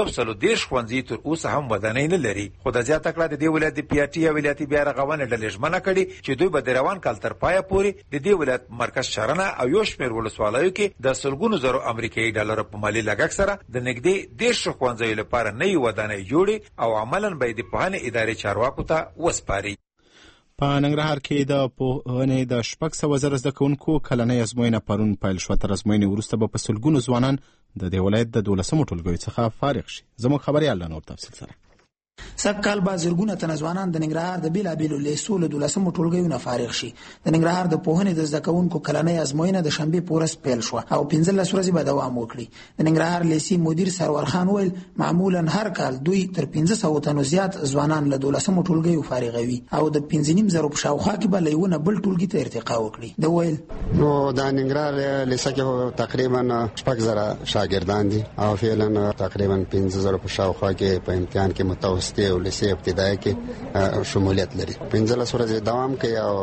130 ښوونځي تر اوسه هم ودانۍ نه لري. خو د زیاته کړه د دې ولایت د پی ار ټي یا ولایتي بیارغونې ډلې ژمنه کړې چې دوی به د روان کال تر پایه پورې د دې ولایت مرکز شرنه او یو شمېر ولسوالیو کې د سلګونو زرو امریکایي ډالرو په مالي لګښت سره د نږدې 10 ښوونځیو لپاره نوې ودانۍ جوړې او عملاً به د پوهنې ادارې چارواکو ته وسپاري. په ننګرهار کې د پوهنې د 600 زده کوونکو کلنۍ ازموینه پرون پیل شوه. تر ازموینې وروسته به په سلګونو ځوانان د دې ولایت د 12مو ټولګیو څخه فارغ شي. زموږ خبریال له نور تفصیل سره. سږکال به زرګونه تنه ځوانان د ننګرهار د بېلابېلو لیسو له 12مو ټولګیو نه فارغ شي. د ننګرهار د پوهنې د زده کوونکو کلنۍ ازموینه د شنبې په ورځ پیل شوه او 15 ورځې به دوام وکړي. د ننګرهار لیسې مدیر سرور خان ویل معمولا هر کال دوی تر 500 تنو زیات ځوانان له 12مو ټولګیو فارغوي او د 5,500 په شاوخوا کې به له یوه نه بل ټولګي ته ارتقا وکړي. د ویل نو د ننګرهار لیسه کې تقریبا 6,000 شاګردان دي او فعلا تقریبا 5,000 په شاوخوا کې په امتحان کې متوسطه او لیسې ابتدایي کې شمولیت لري. 15 ورځې دوام کوي او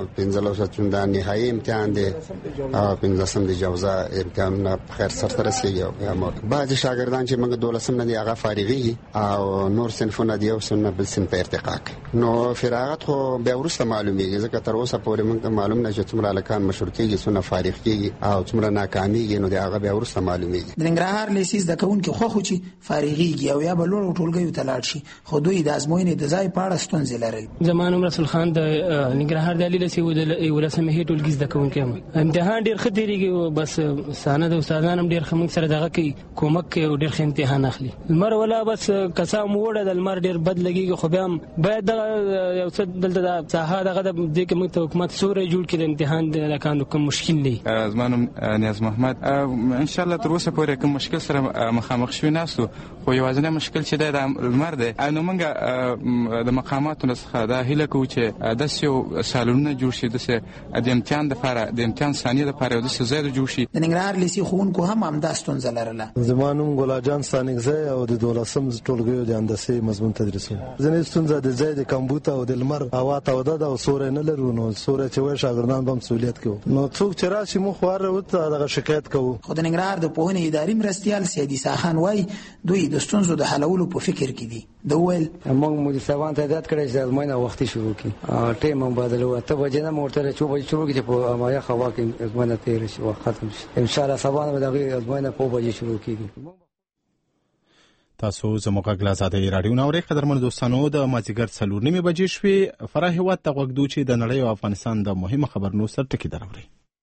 15 ورځې د نهایي امتحان دی او 15 د جوزا امتحان په خیر سره رسیږي. بعض شاګردان چې موږ 12 نه دي هغه فارغي او نور صنفونه دي او سن بل صنف ارتقا کوي. نو فراغت خو به ورسته معلومیږي ځکه تر اوسه پورې موږ معلوم نه چې څومره لکان مشروع کېږي څونه فارغ کېږي او څومره ناکاميږي نو دا هغه به ورسته معلومیږي. د ننګرهار لیسې د کوونکو خو چې فارغيږي او یا بل ټولګیو ته لاړ شي خو دوی د ازموینې د ځای په اړه ستونزې لرل. زما نوم رسول خان د ننګرهار د علي لسي ولسمې هې ټولګي زده کوونکی یم. امتحان ډېر ښه تېرېږي او بس سانه د استادان هم ډېر ښه موږ سره دغه کوي، کومک کوي او ډېر ښه امتحان اخلي. لمر ولا بس کسا مو وړه د لمر ډېر بد لګېږي، خو بیا هم باید دغه یو څه دلته د ساحه دغه د دې کې موږ ته حکومت سوری جوړ کړي د امتحان د هلکانو کوم مشکل دی. زما نوم نیاز محمد. انشاءالله تر اوسه پورې کوم مشکل سره مخامخ شوي ناستو، خو یوازینی مشکل چې دی د لمر دی. نو موږ د مقاماتو څخه دا هیله کوو چې داسې یو سالونونه جوړ شي، داسې د امتحان دپاره د امتحان ثانیې دپاره یو داسې ځای جوړ شي. د ننګرهار لیسې ښوونکو هم همدا ستونزه لرله. زما نوم ګلاجان ستانکزی او د 12م ټولګیو د هندسې مضمون تدریسوم. ځینې ستونزه د ځای د کمبود او د لمر هوا توده ده او سوری نه لرو، نو سوری چې وایي شاګردان به مسؤلیت کوو، نو څوک چې راشي موږ خو هر ورته دغه شکایت کوو. خو د ننګرهار د پوهنې اداري مرستیال سید عیسی خان وایي دوی د ستونزو د حلولو په فکر کې دي. ده وویل موږ مدیر صاحبان ته هدایت کړی چې ازموینه وختي شروع کړي، ټایم هم بدل و 8 بجې نه مو ورته 4 بجې شروع کړي چې په مایه هوا کې ازموینه تېره شي او ختم شي. انشاءالله سبا به دغه ازموینه 5 بجې شروع کېږي. تاسو زموږ غږ له ازادۍ راډیو نه اورئ. قدرمنو دوستانو، د مازدیګر 4:30 بجې شوې. فراه هېواد ته غوږ دو چې د نړۍ او افغانستان د مهمو خبرونو سرټکي دراوړي.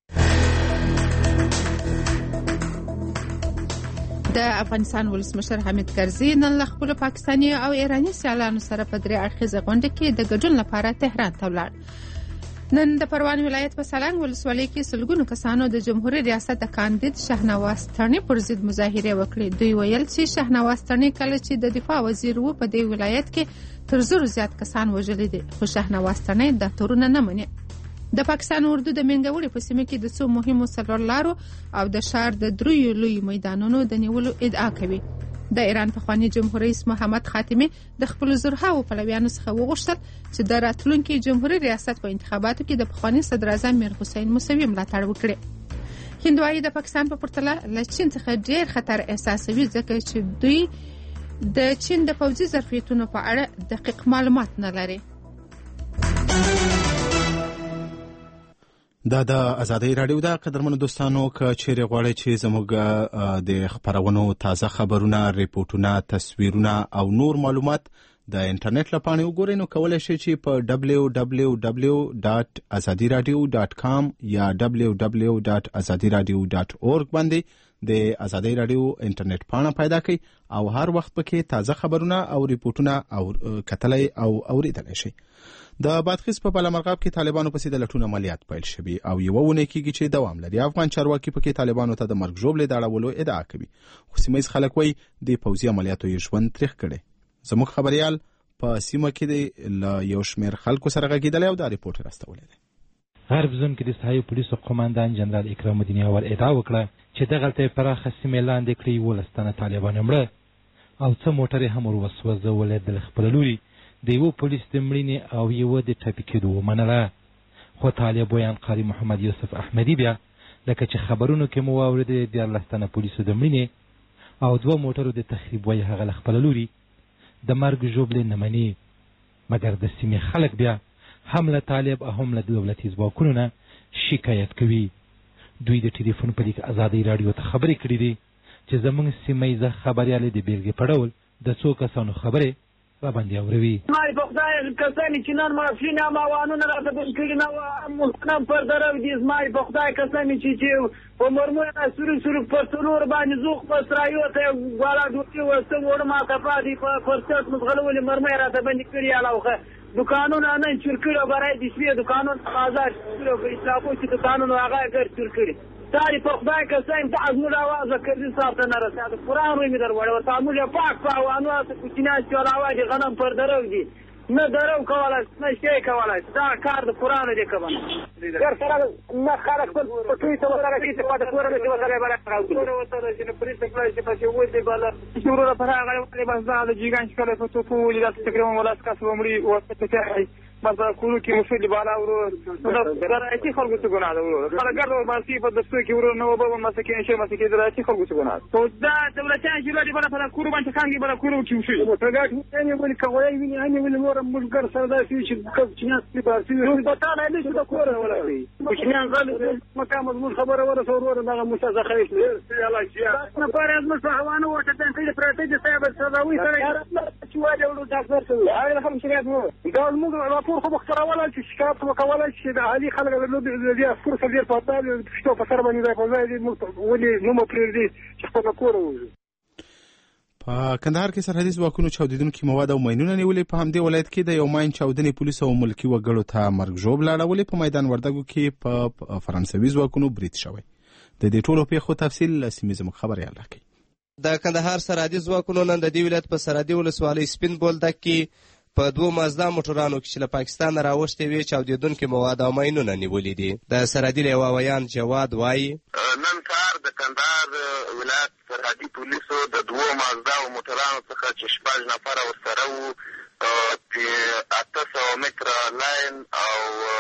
د افغانستان ولسمشر حامد کرزي نن له خپلو پاکستاني او ایراني سیالانو سره په 3 اړخیزه غونډه کې د ګډون لپاره تهران ته ولاړ. نن د پروان ولایت په سالنګ ولسوالۍ کې سلګونو کسانو د جمهوریت ریاست د کاندید شهنواز ترنی پر ضد مظاهره وکړې. دوی ویل چې شهنواز ترنی کله چې د دفاع وزیر و په دې ولایت کې تر 100 زیات کسان وژلي دي، خو شهنواز ترنی دا تورونه نه مني. د پاکستان اردو د منګوړې په سیمه کې د څو مهمو څلورلارو او د ښار د 3 لوی میدانونو د نیولو ادعا کوي. د ایران پخوانی جمهور رئیس محمد خاتمی د خپل زرهاو پلویانو څخه وغوښتل چې د راتلونکي جمهوریت ریاست په انتخاباتو کې د پخوانی صدر اعظم میر حسین موسوي ملاتړ وکړي. هندوایي د پاکستان په پرتله له چین څخه ډیر خطر احساسوي، ځکه چې دوی د چین د پوځي ظرفیتونو په اړه دقیق معلومات نه لري. دا د ازادۍ راډیو ده. قدرمنو دوستانو، که چیرې غواړئ چې زموږ د خبرونو تازه خبرونه، ریپورټونه، تصویرونه او نور معلومات د انټرنیټ له پاڼې وګورئ، نو کولی شئ چې په www.azadiradio.com یا www.azadiradio.org باندې د ازادۍ راډیو انټرنیټ پاڼه پیدا کړئ او هر وخت پکې تازه خبرونه او ریپورټونه او کتلای او اوریدلای شئ. د بادغیس په بالامرغاب کې طالبانو پسې د لټون عملیات پیل شوي او یوه اونۍ کېږي چې دوام لري. افغان چارواکي پکې طالبانو ته د مرګ ژوبلې د اړولو ادعا کوي، خو سیمه ییز خلک وایي د پوځي عملیاتو یې ژوند تریخ کړی. زموږ خبریال په سیمه کې له یو شمېر خلکو سره غږېدلی او دا ریپورټ یې راستولی دی. غرب زون کې د سهایي پولیسو قوماندان جنرال اکرام الدین اول ادعا وکړه چې دغلته یې پراخه سیمې لاندې کړي 11 تنه طالبان مړه او څه موټرې هم ور وسوځولې. د خپل لوري د یو پولیس د مړینې او یو د ټپي کېدو ومنله، خو طالب ویان قاری محمد یوسف احمدي بیا لکه چې خبرونو کې مو واورېدې 14 تنه پولیسو د مړینې او 2 موټرو د تخریب وایي هغه له خپل لوري د مرګ ژوبلې نه مني. مګر د سیمې خلک بیا هم له طالب او هم له دولتي ځواکونو نه شکایت کوي. دوی د ټلیفون په لیک ازادۍ راډیو ته خبرې کړې دي چې زموږ سیمه ییزه خبریالې د بیلګې په ډول د څو کسانو خبرې راباندې اوروي. مای په خدای کسانی چې نن ماشین او وانونه راته بل کړي نو محترم پر درو دي. مای په خدای کسانی چې په مرمونه سوري پر څلور باندې زوخ په سرایو ته غواړه دوی وسته وړ ما ته پاتې په فرصت مغلول مرمه راته باندې کړی علاوه دکانونه نه چرکړه برای د شپې دکانونه بازار شروع کړی تاسو چې دکانونه هغه ګر چرکړي. تاری په خدای کسان ته ازمو आवाज کړی صاحب ته نه رسېده قرآن می در وړ ورته موږ پاک پاوانو ته کوچینه چلاوه دي غنم پر درو دي نه درو کولای نه شي کولای دا کار د قرآن دی کوم ګر سره نه خلک په توي ته ورغلي چې په کور کې وسره بل راوړي ورته چې پرې څه کړی چې په وې دی بل شروع په هغه باندې بس دا د جیګان شکل په تو په ولې تقریبا ولاس کا سومړي او په ته مثلا کورو کې مسلې بالا ورو درایتي خلکو څه ګناه ده ورو خلک ګرځول باندې په دستو کې ورو نو به مسکین شي مسکین درایتي خلکو څه ګناه او دا دولتيان چې لري په کورو باندې خانګي په کورو کې وشي ټګاټ نه ولې کوي ویني اني ولې مور مشګر سره چې چې نه سي باسي په تا نه نشي د کور ولا وي مشنان غل مقام مضمون خبره ولا صور دغه مستزخه شي الله شي نه پاره از حوانه وته د پرته د صاحب سراوي سره چې واجه ورو ډاکټر ته هغه خلک شکایت وو دا موږ راپور خو بخښراوله چې شکایت وکولای شي د علي خلک د دې فرصه ډیر پاتاله چې په سر باندې ځای په ځای دي ولې نو مو پرېږدي چې خپل کور ووځي. په کندهار کې سرحدي ځواکونو چاودیدونکي مواد او ماینونه نیولې. په همدې ولایت کې د یو ماین چاودنې پولیسو او ملکي وګړو ته مرګ ژوبله اړولې. په میدان وردګو کې په فرانسوي ځواکونو برید شوی. د دې ټولو پیښو تفصیل سیمې زموږ خبريال راکوي. د کندهار سرحدي ځواکونو نن د دې ولایت په سرحدي ولسوالۍ سپین بولدک کې په 2 مازدا موټرانو کې چې له پاکستان راوښتې وي چاودیدونکي مواد او ماینونه نیولي دي. د سرحدي لیواویان جواد وایي نن سهار د کندهار ولایت سرحدي پولیسو د 2 مازدا موټرانو څخه چې 6 نفره ورسره وو په 800 متره لاین او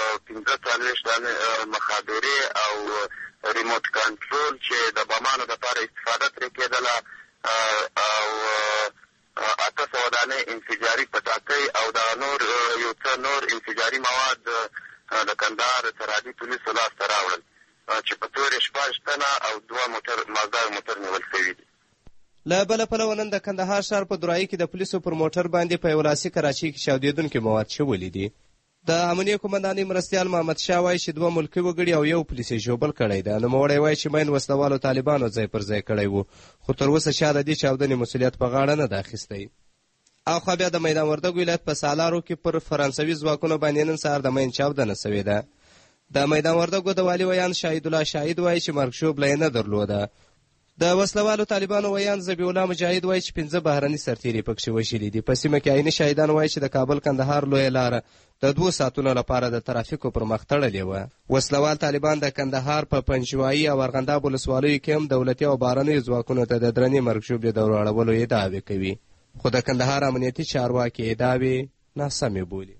45 مخابرې او ریموټ کنټرول چې د بمانو لپاره استفاده ترې کېدله او 800 دانې انفجاري پټاکۍ او دا نور یو څه نور انفجاري مواد د کندهار سرحدي پولیسو لاسته راوړل چې په تورې 6 تنه او 2 مازدا موټر نیول شوي دي. له بله پلوه نن د کندهار ښار په درایي کې د پولیسو پر موټر باندې په یو لاسي کراچۍ کې چاودېدونکي مواد شولي دي. د امنیه قومندانۍ مرستیال محمد شاه وایي چې 2 ملکي وګړي او یو پولیسي ژوبل کړی دی. نوموړی وایي چې مین وسلوالو طالبانو ځای پر ځای کړی وو خو تر اوسه چا د دې چاودنې مسؤلیت په غاړه نه ده اخیستی. اخوا بیا د میدان وردګو ولایت په سالارو کې پر فرانسوي ځواکونو باندې نن سهار د مین چاودنه سوې ده. د میدان وردګو د والي ویان شاهد الله شاهد وایي چې مرګ ژوبله یې نه درلوده. د وسلوالو طالبانو ویان ذبیح الله مجاهد وایي چې 5 بهرني سرتیري پکښې وژلي دي. په سیمه کې عیني شاهدان وایي چې د کابل کندهار لویه لاره د 2 ساعتونو لپاره د ترافیکو پر مخ تړلې وه. وسلوال طالبان د کندهار په پنجوایي او ارغنداب ولسوالیو کې هم دولتي او بهرنیو ځواکونو ته د درنې مرګ ژوبلې د وراړولو ادعاوې کوي خو د کندهار امنیتي چارواکي ادعاوې ناسمې بولي.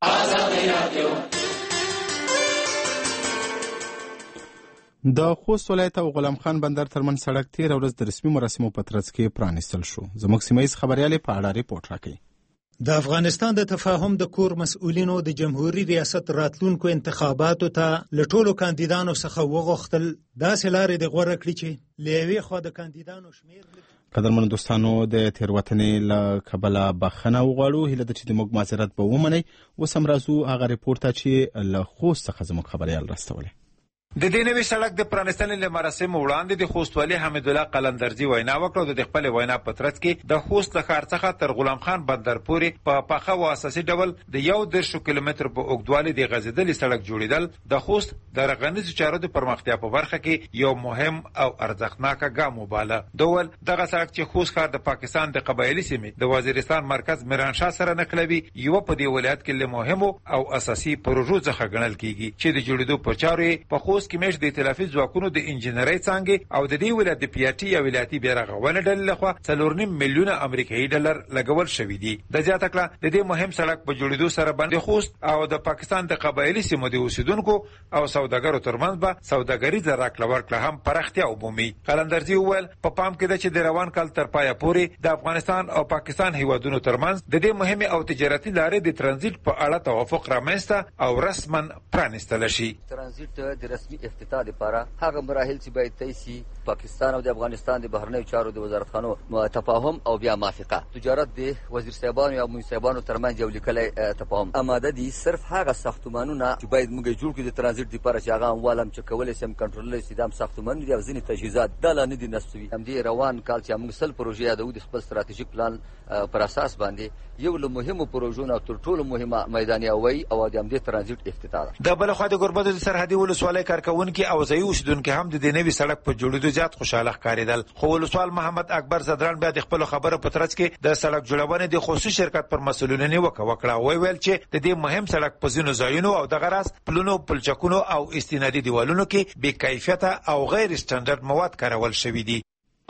د خوست ولایت او غلام خان بندر ترمن سړک تیر ورځ د رسمي مراسمو په ترڅ کې پرانیستل شو. زموږ سیمایي خبريال په اړه ریپورت راکړي. د افغانستان د تفاهم د کور مسؤلینو د جمهوریت ریاست راتلونکو انتخاباتو ته له ټولو کاندیدانو څخه وغوښتل داسې لارې د غوره کړي چې له یوې خوا د کاندیدانو شمیر قدرمنو دوستانو د تیروتنې له کبله بخښنه وغواړو. هیله ده چې د موږ معذرت به ومنئ. اوس هم راځو هغه ریپورت ته چې له خوست څخه زموږ خبريال راستولی. د دې نوي سړک د پرانیستنې له مراسمو وړاندې د خوست والي حمید الله قلندرزي وینا وکړه. د خپل وینا په ترڅ کې د خوست له ښار څخه تر غلام خان بندر پورې په پاخه او اساسي ډول د 1.5 کیلومتر په اوږدوالي د غځېدلي سړک جوړېدل د خوست د رغنیزو چارو د پرمختیا په برخه کې یو مهم او ارزښتناکه ګام وباله. دول دغه سړک چې خوست ښار د پاکستان د قبایلي سیمې د وزیرستان مرکز میرانشاه سره نښلوي یو په دې ولایت کې له مهمو او اساسي پروژو څخه ګڼل کیږي چې د جوړېدو په چارو په خوست کې مېشت د ائتلافي ځواکونو د انجنیرۍ څانګې او د دې ولایت د پیاټي یا ولایتي بیارغونه ډلې لخوا 4.5 میلیونه امریکایي ډالر لګول شوي دي. د زیاته کړه د دې مهم سړک په جوړېدو سره باندې خوست او د پاکستان د قبایلي سیمو د اوسیدونکو او سوداګرو ترمنځ به سوداګریزه راکړه ورکړه هم پراختیا ومومي. قلندرزي وویل په پام کې ده چې د روان کال تر پایه پورې د افغانستان او پاکستان هیوادونو ترمنځ د دې مهمې او تجارتي لارې د ترانزیت په اړه توافق رامنځته او رسما پرانیستل شي. ترانزیت د رسمي افتتاح لپاره هغه مراحل چې باید طی شي پاکستان او د افغانستان د بهرنیو چارو د وزارتخانو تفاهم او بیا موافقه تجارت د وزیر صاحبانو یا مدیر صاحبانو ترمنځ یو لیکلی تفاهم اماده دي. صرف هغه ساختمانونه چې باید موږ جوړ کړو د ترانزیت لپاره چې هغه اموال هم چې کولی شي کنټرولولی شي دا ساختمانونه دي او ځینې تجهیزات دا لا نه دي نصب شوي. همدې روان کال چې موږ 100 پروژې یادوو د خپل ستراتیژیک پلان پر اساس باندې یو له مهمو پروژو نه تر ټولو مهمه میداني هوایي او د همدې ترانزیت افتتاح ده. د بل خوا د ګوربت د سرحدي ولسوالۍ کارکونکي او ځایي اوسیدونکي هم د دې نوي سړک په جوړېدو زیات خوشحاله ښکارېدل. خو ولسوال محمد اکبر صدران بیا د خپلو خبرو په ترڅ کې د سړک جوړونې د خصوصي شرکت پر مسؤلینو نیوکه وکړه. ویل چې د دې مهم سړک په ځینو ځایونو او دغه راز پلونو پلچکونو او استنادي دیوالونو کې بې کیفیته او غیر سټنډرډ مواد کارول شوي دي.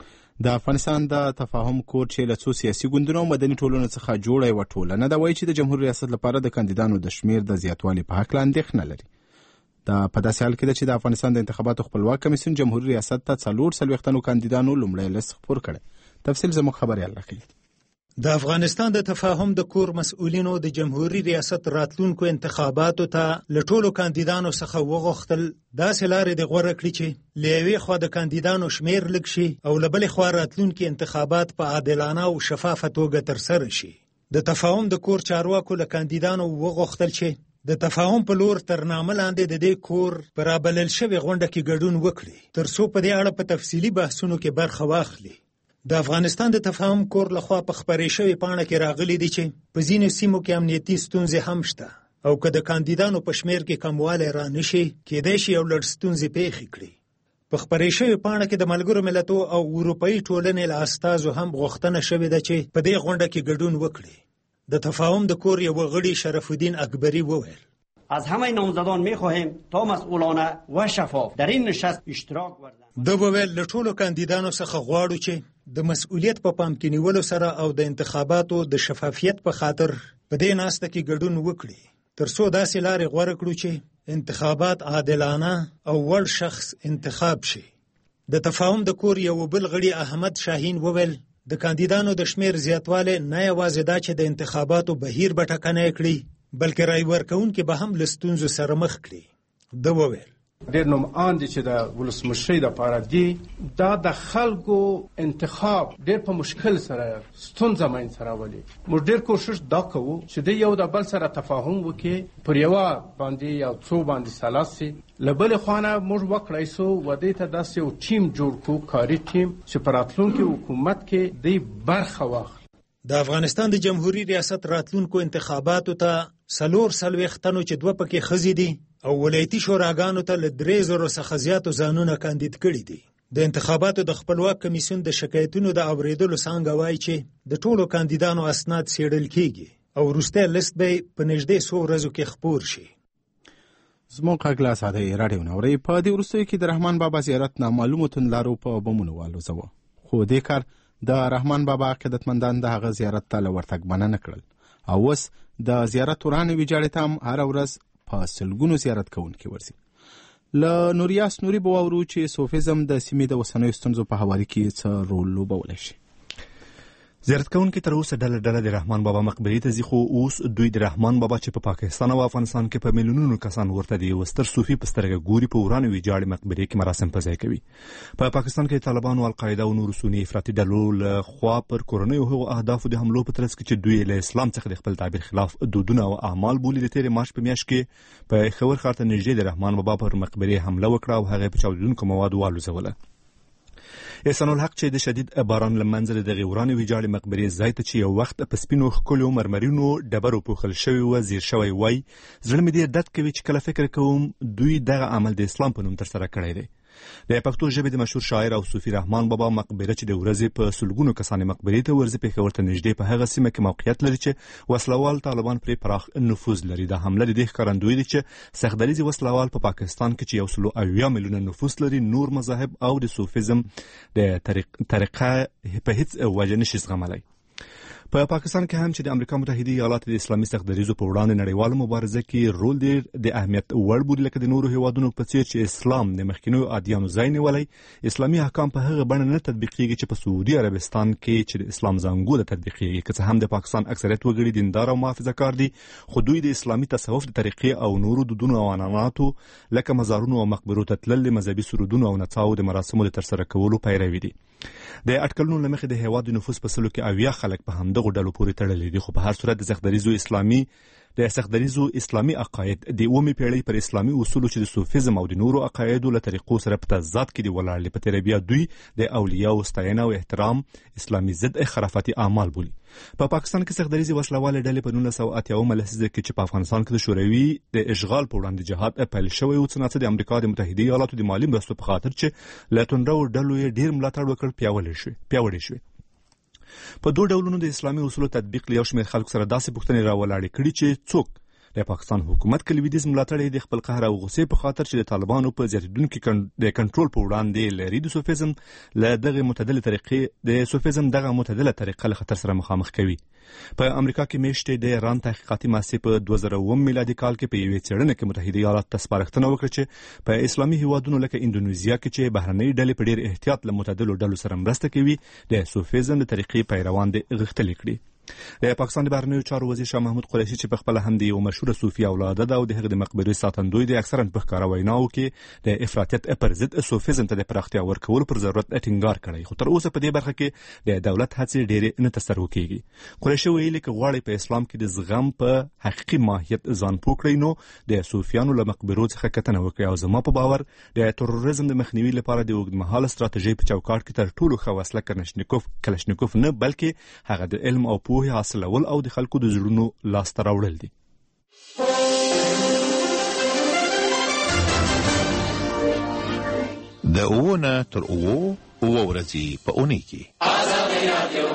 د افغانستان د تفاهم کور چې له څو سیاسي ګوندونو او مدني ټولنو څخه جوړه یوه ټولنه ده وایي چې د جمهور ریاست لپاره د کاندیدانو د شمیر د زیاتوالي په هکله اندېښنه لري. دا په داسې حال کې ده چې د افغانستان د انتخاباتو خپلواک کمیسیون جمهور ریاست ته 44 کاندیدانو لومړی لیست خپور کړی. تفصیل زموږ خبریال راکوي. د افغانستان د تفاهم د کور مسؤلینو د جمهوریت ریاست راتلونکو انتخاباتو ته له ټولو کاندیدانو څخه وغوښتل داسې لارې د غوره کړي چې له یوې خوا د کاندیدانو شمیر لږ شي او له بلې خوا راتلونکي انتخابات په عادلانه او شفافه توګه ترسره شي. د تفاهم د کور چارواکو له کاندیدانو وغوښتل چې د تفاهم په لور تر نامه لاندې د دې کور په رابلل شوې غونډه کې ګډون وکړي تر څو په دې اړه په تفصیلي بحثونو کې برخه واخلي. د افغانستان د تفاهم کور لخوا په خپرې شوې پاڼه کې راغلي دي چې په ځینو سیمو کې امنیتي ستونزې هم شته او که د کاندیدانو په شمیر کې کموالی را نشي کېدای شي یو لړ ستونزې پیښې کړي. په خپرې شوې پاڼه کې د ملګرو ملتو او اروپایي ټولنې له استازو هم غوښتنه شوې ده چې په دې غونډه کې ګډون وکړي. د تفاهم د کور یو غړي شرف الدین اکبری وویل از همه نامزدان می‌خواهیم تا مسئولانه و شفاف در این نشست اشتراک ورزند. د وویل له ټولو کاندیدانو څخه غواړو چې د مسؤلیت په پام کې نیولو سره او د انتخاباتو د شفافیت په خاطر په دې ناسته کې ګډون وکړي تر څو داسې لارې غوره کړو چې انتخابات عادلانه او وړ شخص انتخاب شي. د تفاهم د کور یو بل غړي احمد شاهین وویل د کاندیدانو د شمیر زیاتوالی نه یوازې دا چې د انتخاباتو بهیر به ټکنی کړي بلکې رای ورکوونکي به هم له ستونزو سره مخ کړي. ده وویل ډېر نوماند چې د ولسمشرۍ دپاره دي دا د خلکو انتخاب ډېر په مشکل سره ستونزه منځته راولي. موږ ډېر کوشش دا کوو چې د یو د بل سره تفاهم وکړي پر یوه باندې یو څو باندې سلاس سي. له بلې خوا نه موږ وکړی سو و دې ته داسې یو ټیم جوړ کړو کاري ټیم چې په راتلونکي حکومت کې دوی برخه واخلي. د افغانستان د جمهوریت ریاست راتلونکو انتخاباتو ته 44 تنو چې 2 پکې ښځې دي او ولایتي شوراګانو ته له 3000 څخه زیاتو ځانونه کاندید کړي دي. د انتخاباتو د خپلواک کمیسیون د شکایتونو د اوریدلو څانګه وایي چې د ټولو کاندیدانو اسناد څېړل کیږي او وروستی لیست به په نږدې 100 ورځو کې خپور شي. زموږ غږ له ساده راډیو نه اورئ. په دې وروستیو کې د رحمان بابا زیارت نامعلومو توندلارو په بمونو والوځوه خو دې کار د رحمان بابا عقیدتمندان د هغه زیارت ته له ورتګ منع نه کړل او اوس د زیارت ورانې ویجاړې ته هم هره ورځ په سلګونو زیارت کوونکي ورځي. له نوریاس نوري به واورو چې صوفیزم د سیمې د اوسنیو ستونزو په هواري کې څه رول لوبولی شي. زیارت کوونکي تر اوسه ډله د رحمان بابا مقبرې ته ځي خو اوس دوی د رحمان بابا چې په پاکستان او افغانستان کې په میلیونونو کسان ورته د یو ستر صوفي په سترګه ګوري په ورانې ویجاړې مقبرې کې مراسم په ځای کوي. په پاکستان کې طالبانو القاعده او نورو سني افراطي ډلو له خوا پر کورنیو هغو اهدافو د حملو په ترڅ کې چې دوی له اسلام څخه د خپل تعبیر خلاف دودونه او اعمال بولي د تېرې مارچ په میاشت کې په خور ښار ته نږدې د رحمان بابا پر مقبرې حمله وکړه او هغه په چاودېدونکو موادو والوځوله. احسان الحق چې د شدید باران له منځه د دغې ورانې ویجاړې مقبرې ځای ته چې یو وخت په سپینو ښکلو مرمرینو ډبرو پوښل شوی و زیر شوی وای زړه مې ډېر درد کوي چې کله فکر کوم دوی دغه عمل د اسلام په نوم ترسره کړی دی. د پښتو ژبې د مشهور شاعر او صوفي رحمان بابا مقبره چې د ورځې په سلګونو کسانې مقبرې ته ورځي پېښور ته نږدې په هغه سیمه کې موقعیت لري چې وسلوال طالبان پرې پراخ نفوذ لري. دا حمله د دې ښکارندوی دی چې سختدریځي وسلوال په پاکستان کې چې 180 میلیونه نفوس لري نور مذاهب او د صوفیزم د طریقه په هیڅ وجه نشي زغملی. په پاکستان کې هم چې د امریکا متحده ایالاتو د اسلامي سختدریځو په وړاندې نړیواله مبارزه کې رول ډېر د اهمیت وړ بولي لکه د نورو هیوادونو په څیر چې اسلام د مخکینیو ادیانو ځای نیولی. اسلامي احکام په هغه بڼه نه تطبیقېږي چې په سعودي عربستان کې چې د اسلام زانګو تطبیقېږي. که څه هم د پاکستان اکثریت وګړي دیندار او محافظه کار دي خو دوی د اسلامي تصوف د طریقې او نورو دودونو او عنعناتو لکه مزارونو او مقبرو ته تلل د مذهبي سرودونو او نڅاو د مراسمو د ترسره کولو پیروي دي. د اټکلونو له مخې د هیواد د نفوس په سلو کې 80 خلک په همدغو ډلو پورې تړلي دي خو په هر صورت د سختدریځو اسلامي عقاید د 9مې پیړۍ پر اسلامي اصولو چې د صوفیزم او د نورو عقایدو له طریقو سره په تضاد کې دي ولاړ دي. په تېره بیا دوی د اولیاءو ستاینه او احترام اسلامي ضد خرافاتي اعمال بولي. په پاکستان کې سختدریځي وسلوالې ډلې په 1980 لسیزه کې چې په افغانستان کې د شوروي د اشغال په وړاندې جهاد پیل شوی و څه د امریکا د متحده ایالاتو د مالي مرستو په خاطر چې له توندرو ډلو یې ډېر ملاتړ وکړ پیاوړی شوی. په دوه ډولونو د اسلامي اصولو تطبیق له یو شمېر خلکو سره داسې پوښتنې راولاړې کړي چې څوک د پاکستان حکومت کې لویدیځ ملاتړي د خپل قهر او غصې په خاطر چې د طالبانو په زیاتېدونکي د کنټرول په وړاندې لري د صوفیزم له دغه معتدله طریقې له خطر سره مخامخ کوي. په امریکا کې میاشتې د ایران تحقیقاتي مؤسسې په 2009 میلادي کال کې په یوې څېړنه کې متحده ایالاتو ته سپارښتنه وکړه چې په اسلامي هیوادونو لکه اندونیزیا کې چې بهرنۍ ډلې په ډېر احتیاط له معتدلو ډلو سره مرسته کوي د صوفیزم د طریقې پیروان دې غښتلي کړي. د پاکستان د بهرنیو چارو وزیر شاه محمود قریشي چې په خپل هم د یو مشهور صوفي اولاده ده او د هغه د مقبرې ساتندوی د اکثرا په ښکاره ویناو کې د افراطیت پر ضد صوفیزم ته د پراختیا ورکولو پر ضرورت ټینګار کړی، خو تر اوسه په دې برخه کې د دولت هڅې ډېرې نه ترسره کیږي. قریشي ویلي چې غواړي په اسلام کې د زغم په حقیقي ماهیت ځان پوه کړي نو د صوفیانو له مقبرو څخه کتنه وکړي او زما په باور د تروریزم د مخنیوي لپاره د اوږدمهاله ستراتیژۍ په چوکاټ کې تر ټولو ښه وسله کلشنیکوف نه بلکې هغه د علم او پوهې حاصلول او د خلکو د زړونو لاسته راوړل دي. د اوونه تر اوه ورځې په اونۍ کې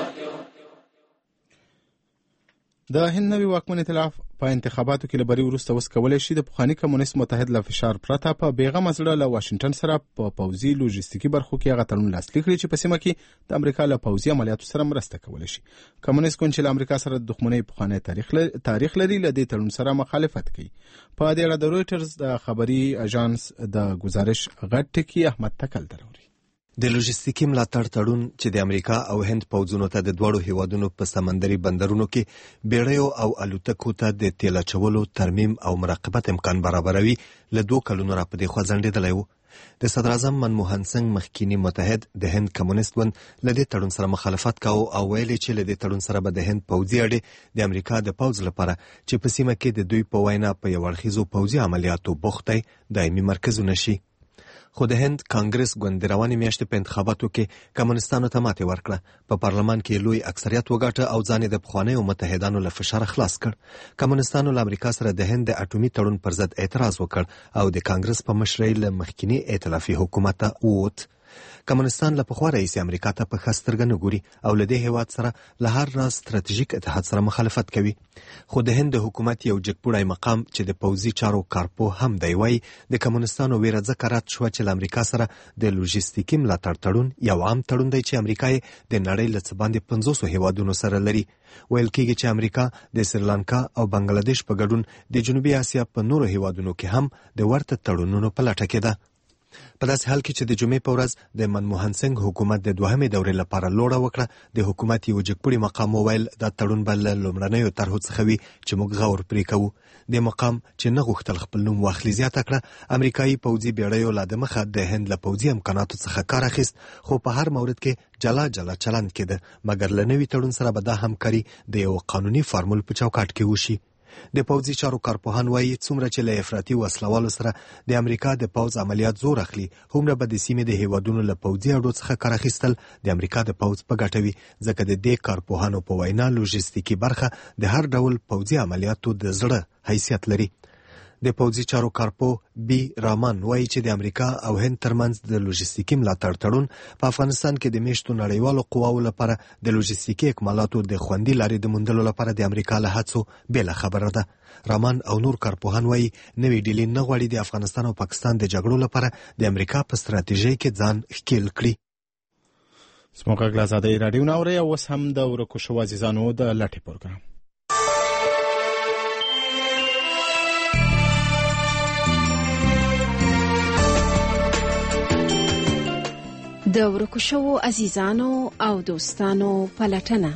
د هند نوي واکمن ائتلاف په انتخاباتو کې له بری وروسته اوس کولی شي د پخواني کمونیست متحد له فشار پرته په بېغمه زړه له واشنګټن سره په پوځي لوجستیکي برخو کې هغه تړون لاسلیک کړي چې په سیمه کې د امریکا له پوځي عملیاتو سره مرسته کولی شي. کمونیست ګوند چې له امریکا سره د دښمنۍ پخوانی تاریخ لري له دې تړون سره مخالفت کوي. په دې اړه د رویټرز د خبري اژانس د گزارش غټ ټکی احمد تکل دروري. د لوجستیکي ملاتړ تړون چې د امریکا او هند پوځونو ته د دوړو هیوادونو په سمندري بندرونو کې بیړیو او الوتکو ته د تیل اچولو ترمیم او مراقبت امکان برابروي له 2 کلونو را پدې خوا ځنډېدلی و. د صدر اعظم منموهن سنگ مخکینی متحد د هند کمونیست ګوند له دې تړون سره مخالفت کاوه او ویلي چې له دې تړون سره به د هند پوځي اډې د امریکا د پوځ لپاره چې په سیمه کې د دوی په وینا په یو اړخیزو پوځي عملیاتو بوختی دایمي مرکزونه شي. خو د هند کانګرس ګوند د روانې میاشتې په انتخاباتو کې کمونستانو ته ماتې ورکړه، په پارلمان کې لوی اکثریت وګاټه او ځان د پخوانیو متحدانو له فشار خلاص کړ. کمونستانو له امریکا سره د هند د اټومي تړون پر ضد اعتراض وکړ او د کانګرس په مشرۍ له مخکینی ائتلافي حکومت ووت. کمونستان له پخوا راهیسې امریکا ته په ښه سترګه نه ګوري او له دې هیواد سره له هر راز ستراتیژیک اتحاد سره مخالفت کوي. خو د هند حکومت یو جګپوړی مقام چې د پوځي چارو کارپو هم دی وایي د کمونستانو ویره ځکه رد شوه چې له امریکا سره د لوجستیکي ملاتړ تړون یو عام تړون دی چې امریکا یې د نړۍ له څه باندې 500 هیوادونو سره لري. ویل کېږي چې امریکا د سریلانکا او بنگلادیش په ګډون د جنوبي اسیا په نورو هیوادونو کې هم د ورته تړونونو په لټه کې ده. په داسې حال کې چې د جمعې په ورځ د منموهن سنگ حکومت د دوهمې دورې لپاره لوړه وکړه، د حکومت یو جګپوړي مقام وویل دا تړون به له لومړنیو طرحو څخه وي چې موږ غور پرې کوو. د مقام چې نه غوښتل خپل نوم واخلي زیاته کړه امریکایي پوځي بیړیو لا د مخه د هند له پوځي امکاناتو څخه کار اخیست، خو په هر مورد کې جلا جلا چلند کېده، مګر له نوي تړون سره به دا همکاري د یو قانوني فارمول په چوکاټ کې وشي. د پوځي چارو کارپوهان وایي څومره چې له افراطي وسلوالو سره د امریکا د پوځ عملیات زور اخلي، هومره به د سیمې د هیوادونو له پوځي اډو څخه کار اخیستل د امریکا د پوځ په ګټه وي، ځکه د دې کارپوهانو په وینا لوجستیکي برخه د هر ډول پوځي عملیاتو د زړه حیثیت لري. د پوځي چارو کارپو بی رامان وایي چې د امریکا او هند ترمنځ د لوجستیکي ملاتړ تړون په افغانستان کې د میشتو نړیوالو قواو لپاره د لوجستیکي اکمالاتو د خوندي لارې د موندلو لپاره د امریکا له هڅو بېله خبره ده. رامان او نور کارپوهان وایي نوې ډیلي نه غواړي د افغانستان او پاکستان د جګړو لپاره د امریکا په ستراتیژۍ کې ځان ښکیل کړي. زموږ غږ له ازادۍ راډیو نه اورئ او اوس هم د ورکو شوو عزیزانو د لټې پروګرام. د ورکو شوو عزیزانو او دوستانو پلټنه.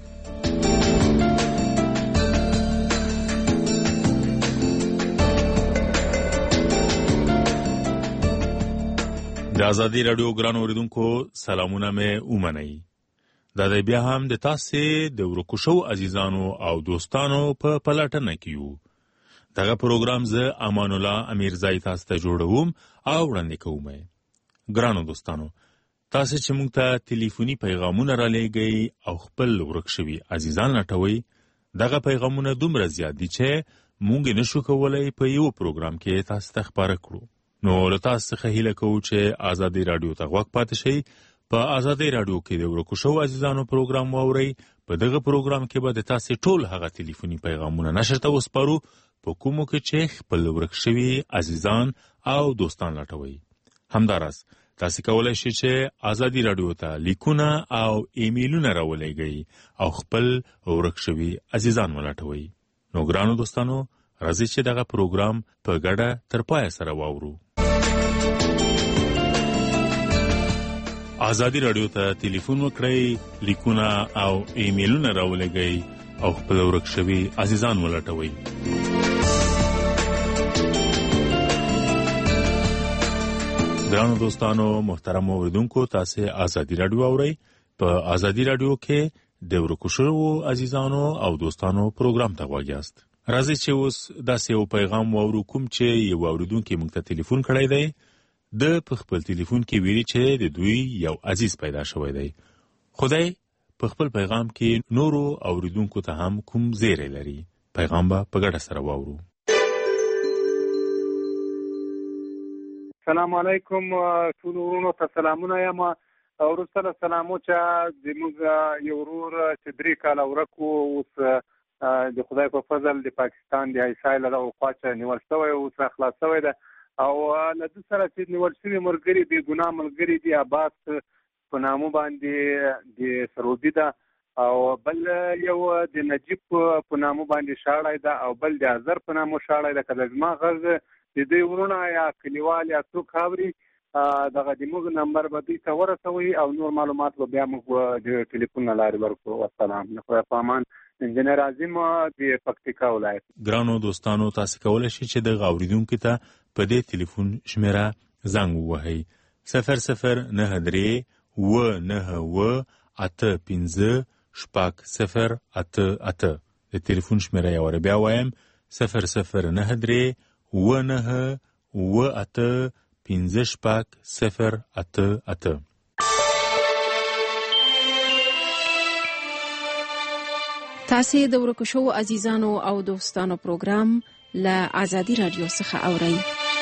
د ازادي رادیو ګران اوریدونکو سلامونه مې ومنئ. دا دی بیا هم د تاسې د ورکو شوو عزیزانو او دوستانو په پلټنه کې یو. دغه پروګرام زه امان الله امیرزای تاسو ته جوړوم او وړاندې کوم. ګرانو دوستانو، تاسو چې موږ ته ټلیفوني پیغامونه را لېږئ او خپل ورک شوي عزیزان لټوئ، دغه پیغامونه دومره زیات دي چې موږ نشو کولی په یو پروګرام کې تاسو ته خپاره کړو. نو له تاسو څخه هیله کوو چې ازادي رادیو ته غوږ پاتې شئ. په ازادي رادیو کې د ورکو شوو عزیزانو پروګرام واورئ. په دغه پروګرام کې به د تاسو ټول هغه ټلیفوني پیغامونه نشر ته وسپارو په کومو کې چې خپل ورک شوي عزیزان او دوستان لټوي. همداراز تاسو کولی شئ چې ازادي راډیو ته لیکونه او ایمیلونه راولېږئ او خپل ورک شوي عزیزان ولټوئ. نو ګرانو دوستانو، راځئ چې دغه پروګرام په ګډه تر پایه سره واورو. ازادي راډیو ته ټلیفون وکړئ، لیکونه او ایمیلونه راولېږئ او خپل ورک شوي عزیزان ولټوئ. ګرانو دوستانو، محترم اوریدونکو، تاسو ازادي راډیو اورئ. په ازادي راډیو کې د ورکو شوو عزیزانو او دوستانو پروګرام ته غوږ یاست. راځئ چې اوس داسې یو پیغام واورو کوم چې یو اوریدونکي موږ ته ټلیفون کړی دی. د په خپل ټلیفون کې ویلي چې د دوی یو عزیز پیدا شوی دی. خدای په خپل پیغام کې نورو اوریدونکو ته هم کوم زیری لري. پیغام به په ګډه سره واورو. سلام علیکم ټول ورونو ته سلامونه یم. وروسته له سلامو چې زموږ یو ورور چې 3 کاله ورک و، اوس د خدای په فضل د پاکستان د ایسایل له خوا چې نیول شوی او اوس خلاص شوی ده. او له دې سره چې نیول شوي ملګري بې ګناه ملګري دي، عباس په نامه باندې د سروبي ده، او بل یو د نجیب په نامه باندې شاړی ده، او بل د اظهر په نامه شاړی ده. که د زما غږ د دوی ورونه یا کلیوال یا څوک اوري، دغه د موږ نمبر به دوی ته ورسوي او نور معلومات به بیا موږ د ټلیفون له لارې ورکړو. والسلام. خدای په امان. انجینر عظیم د پکتیکا ولایت. ګرانو دوستانو، تاسو کولی شئ چې د اوریدونکو ته په دې ټلیفون شمیره زنګ ووهئ: 0093 998 85 د ټلیفون شمیره یې بیا وایم: 0093 998 85 تاسو د ورکو شوو عزیزانو او دوستانو پروګرام له ازادي راډیو څخه اورئ.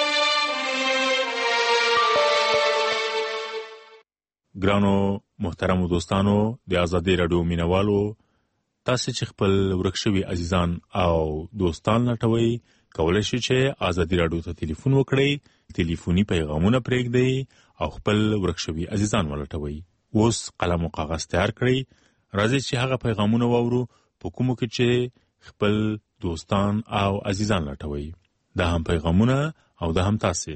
ګرانو محترمو دوستانو، د ازادي راډیو مینوالو، تاسو چې خپل ورک شوي عزیزان او دوستان لټوئ، کولی شئ چې ازادي راډیو ته ټلیفون وکړئ، ټلیفوني پیغامونه پرېږدئ او خپل ورک شوي عزیزان ولټوئ. اوس قلم او کاغذ تیار کړئ. راځئ چې هغه پیغامونه واورو په کومو کې چې خپل دوستان او عزیزان لټوئ. دا هم پیغامونه او دا هم تاسو.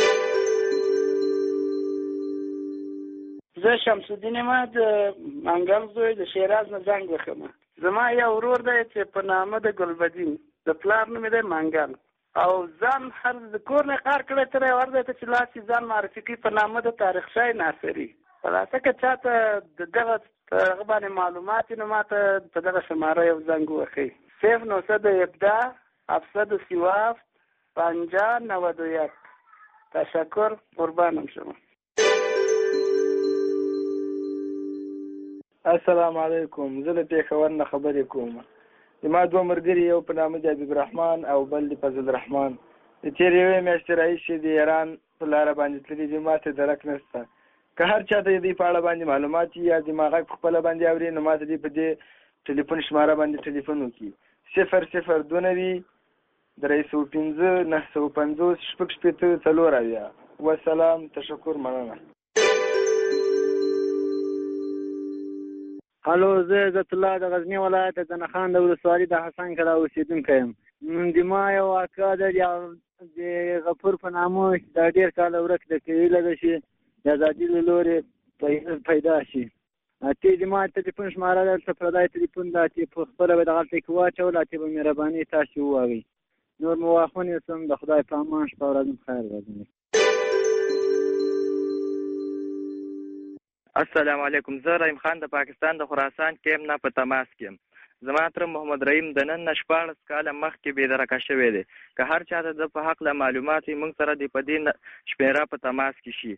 زه شمس الدین ما د منګل زوی د شیراز نه زنګ وکم. زما یو ورور دی چې په نامه د ګلبدین، د پلار نوم دی منګل، او ځان هر د کور نه کار کړی تر ورته چې لاس ځان معرفي کوي په نامه د تاریخ شای ناصری. خلاصه که چاته د دغه هغه باندې معلومات نو ماته په دغه شماره یو زنګ وکړي: 0917 737 5091. تشکر، قربانم شما. السلام علیکم. زه له پېښور نه خبرې کوم. زما 2 ملګري، یو په نامه د حبیب الرحمن او بل د فضل الرحمن، د تېرې یوې میاشتې راهیسې د ایران په لاره باندې تللي دي. ماته درک نشته. که هر چا ته دې په اړه باندې معلومات یا د ما غږ په خپله باندې اوري، نو ماته دې په دې ټلیفون شماره باندې ټلیفون وکړي: 0029 305 950 شپږ 4. والسلام. تشکر، مننه. هلو، زه عزت الله د غزني ولایت د نخان د ولسوالۍ د حسن کلا اوسېدونکی یم. د ما یو اکا د غفور په نامه دا ډېر کاله ورک دی، که هیله ده چې د ازادي له لورې پیدا شي. ته د ما ټلیفون شماره دلته پردی ټلیفون ده، چې په خپله به دغلته کې واچوله، چې به مهرباني تاسې وواوئ. نور مو واخون یوسم. د خدای په امان. شپه ورځ خیر غواړم. السلام علیکم. زه رحیم خان د پاکستان د خراسان کیم نه په تماس کې یم. زما تر محمد رحیم د نن نه 14 کاله مخکې بېدرکه شوی دی. که هر چاته د په حق له معلومات وي، موږ سره د په دې شمېره په تماس کې شي: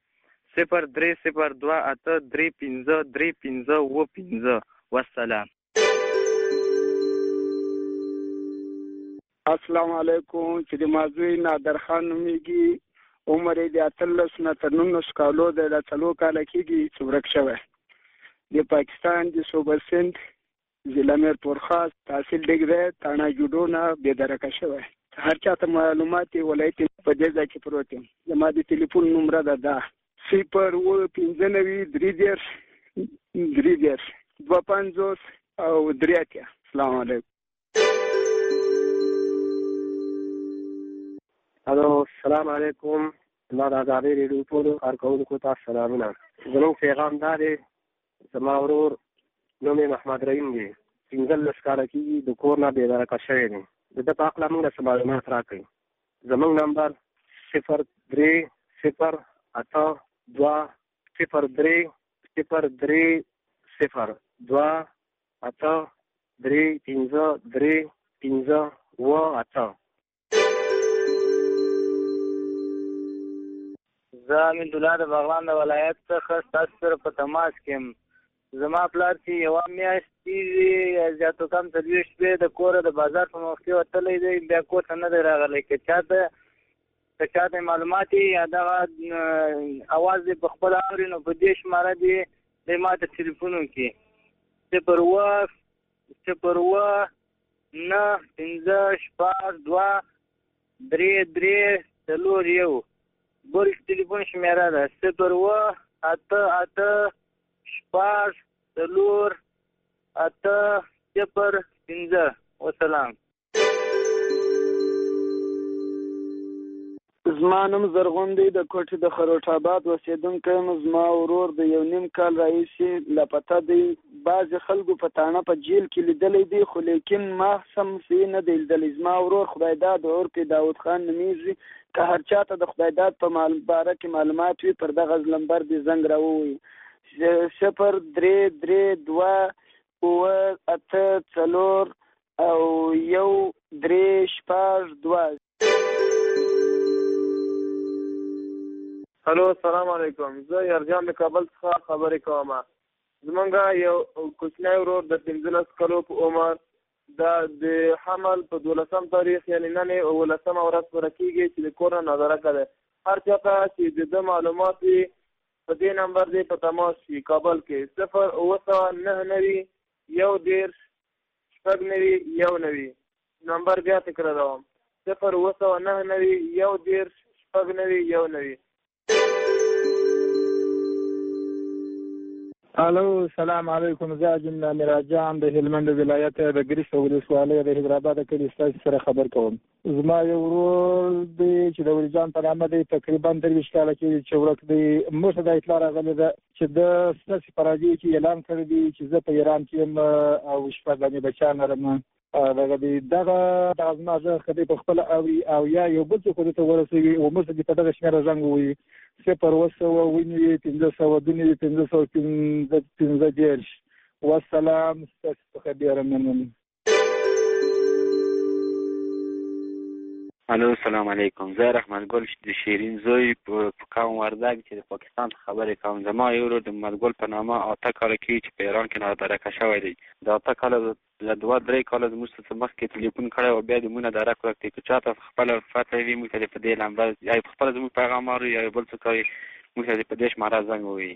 0302 835 35 والسلام. السلام علیکم. چې د مازوی نادر خان نومیږي، عمر یې د 18 نه تر 19 کالو دی، د 4 کاله کېږي چې ورک شوی. د پاکستان د صوبه سند ضلع میرپور خاص تحصیل ډیګری تاڼه جوډو نه بېدرکه شوی. هر چاته معلومات ولایت په دې ځای کې پروت یم. زما د ټلیفون نمبر ده 09333 او 3. السلام علیکم. الو السلام علیکم. زما د ازادۍ ریډیو ټولو کارکوونکو ته سلامونه. زموږ پیغام دا دی، زما ورور نوم یې محمد رحیم دی، 15 کاله کېږي د کور نه بېدرکه شوی دی. د ده په هکله موږ څه معلومات راکړئ. زموږ نمبر 03-03-02-03-03-53-35-38. زه امین الله د بغلان د ولایت څخه ستاسو سره په تماس کې یم. زما پلار چې یوه میاشت کېږي زیاتو کم 30 شپې د کوره د بازار په موقع وتلی دی، بیا کور ته نه دی راغلی. که چاته معلومات یا دغه اواز دی په خپله اوري نو په دې شماره دی ما ته تلیفون وکړي 0-9-15-6-2-3-3-4-1. بل تلیفون شمیره ده 0-8-8-4-8-0-5. وسلام. زما نوم زرغون دی، د کوټې د خروټ آباد اوسېدونکی یم. زما ورور د 1.5 کال راهیسې لاپته دی. بعضې خلکو په تاڼه په جیل کې لیدلی دی، خو لیکن ما سم څه نه دی لیدلی. زما ورور خدایداد عرف داود خان نومیږي. که هر چاته د خدایداد په باره کې معلومات وي پر دغه نمبر دې زنګ راووهي 0-3-2-8-4-1-3-6-2. هلو السلام علیکم. زه یرجان د کابل څخه خبرې کوم. زمونږ یو کوچنی ورور د 15 کالو په عمر د حمل په 12 تاریخ یعنی نن 18 ورځ پوره کېږي چې د کور نه نادرکه ده. هر چاته چې د ده معلومات وي په دې نمبر دی په تماس شي. کابل کې 0-9-9-6-9-1-9. نمبر بیا تکراروم 0-9-9-1-6-9-1-9. الو السلام علیکم. زه اجمل میراجان د هلمند ولایت د ګریس ولسوالۍ د حیدرآباد کلي ستاسو سره خبر کوم. زما یو ورور دی چې د ولیجان په نامه دی، تقریبا 23 کاله کېږي چې ورک دی. موږ ته د اطلاع راغلې ده چې د ستاسو په راډیو کې اعلان کړی دی چې زه په ایران کې یم او شپږ بچیان لرم. دغه زما زه خدای په خپله اوري او یا یو بل څوک ورته ورسوي او موږ ته په دغه شمېره زنګ ووایي 0-9-5-5-5-5. والسلام. ستاسو څخه ډېره مننه. الو السلام علیکم. زه رحمت ګل د شیرین زوی په قوم وردګ چې د پاکستان خبرې کوم. زما یو ورور د محمد ګل په نامه 8 کاله کېږي چې په ایران کې نادرکه شوی دی. د 8 کاله له 2-3 کاله زموږ څخه مخکې ټلیفون کړی او بیا د مونږ نه درک ورک دی. که چاته خپله فتح وي موږ ته په دې نمبر یا خپله زموږ پیغام اوري یا بل څوک وي موږ ته په دې شماره زنګ ووهي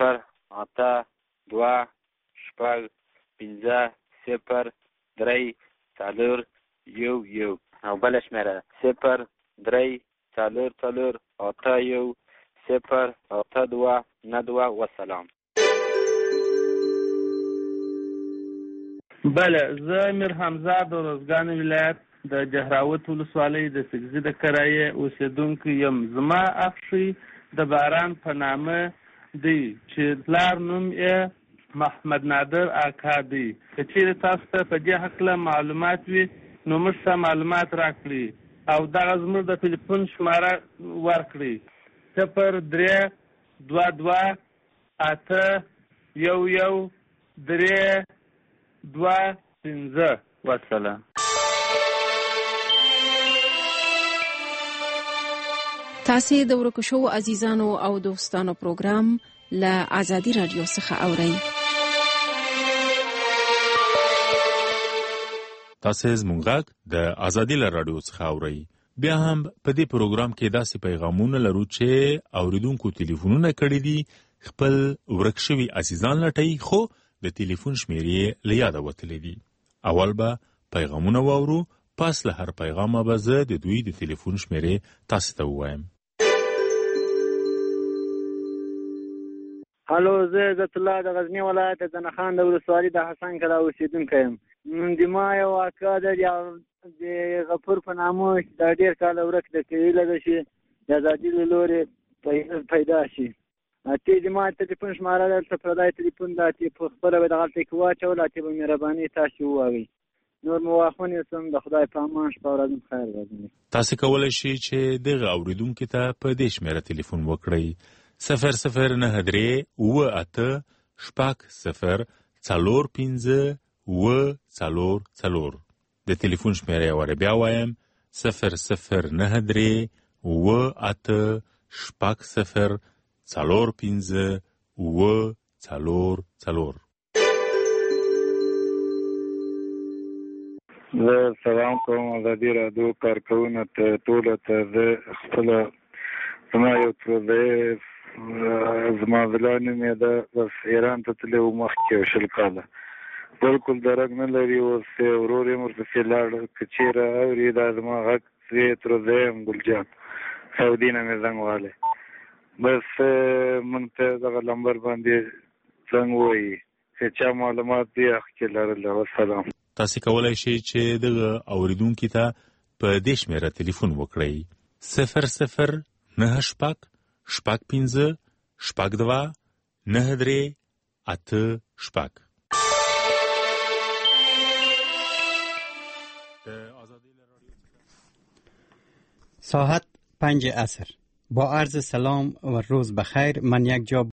0-8-2-6-5-0-3-4-1 او بل شماره 0-3-4-8-0-8-2. وسلام. بله، زه امیر حمزه د روزګان ولایت د جهراوت ولسوالۍ د سګزي د کرایې اوسېدونکی یم. زما اخښی د باران په نامه دی چې پلار نوم یې محمد نادر اکا دی. که چیرې تاسو ته په دې هکله معلومات وي نو موږ ته معلومات راکړي او دغه زموږ د ټلیفون شماره ورکړي 0-3-2-2-8-1-1-3-2-5. وسلام. تاسې د ورکو شوو عزیزانو او دوستانو پروګرام له آزادي رادیو څخه اورئ. تاسې زموږ غږ د آزادي رادیو څخه اورئ. بیا هم په دې پروګرام کې داسې پیغامونه لرو چې اوریدونکو ټلیفونونه کړي دي، خپل ورک شوي عزیزان لټوي خو د ټلیفون شمیرې له یاده وتلې دي. اول به پیغامونه واورو، پس له هر پیغامه به زه د دوی د تلیفون شمیرې تاسو ته ووایم. هلو، زه عزت الله د غزنی ولایت د نخان د ولسوالۍ د حسن کلا اوسیدونکی یم. د ما یو واقعه ده د غفور په نامه دا ډېر کاله ورک ده، که هیله ده چې د ازادي له لورې پیدا شي. اتې د ما تلیفون شماره دلته پردی تلیفون ده، اتې په خپله به دغلته کې واچول، اتې به مهرباني تاسې وواوئ. نور مو واخون یوسم، د خدای په امان، شپه ورځ مو خیر غځنی. تاسو کولی شئ چې دغه اوریدونکي ته په دې شمیره تلیفون وکړئ: 0093 98 00 45 د تلیفون شمیره یې بیا وایم: 0093 98 00 45 زه سلام کوم ازادي راډیو کارکوونکو ته ټولو ته. زه خپله زما یو ترور زما زلا نوم یې ده، بس ایران ته تللی و مخکې 20 کاله، بلکل درک نه لري. اوس ورور یې ورپسې لاړ، که چېرې اوري دا زما غږ، زه ترور یم ګلجان، سعودي نه مې زنګ والی. بس موږ ته دغه نمبر باندې زنګ ووایي که چا معلومات دي هغه کې لرله. والسلام. تاسو کولی شئ چې دغه اوریدونکي ته په دې شمیره تلیفون وکړئ: 00 98 45 62 93 8 ساعت 5 عصر. با عرض سلام و روز بخیر، من یک جا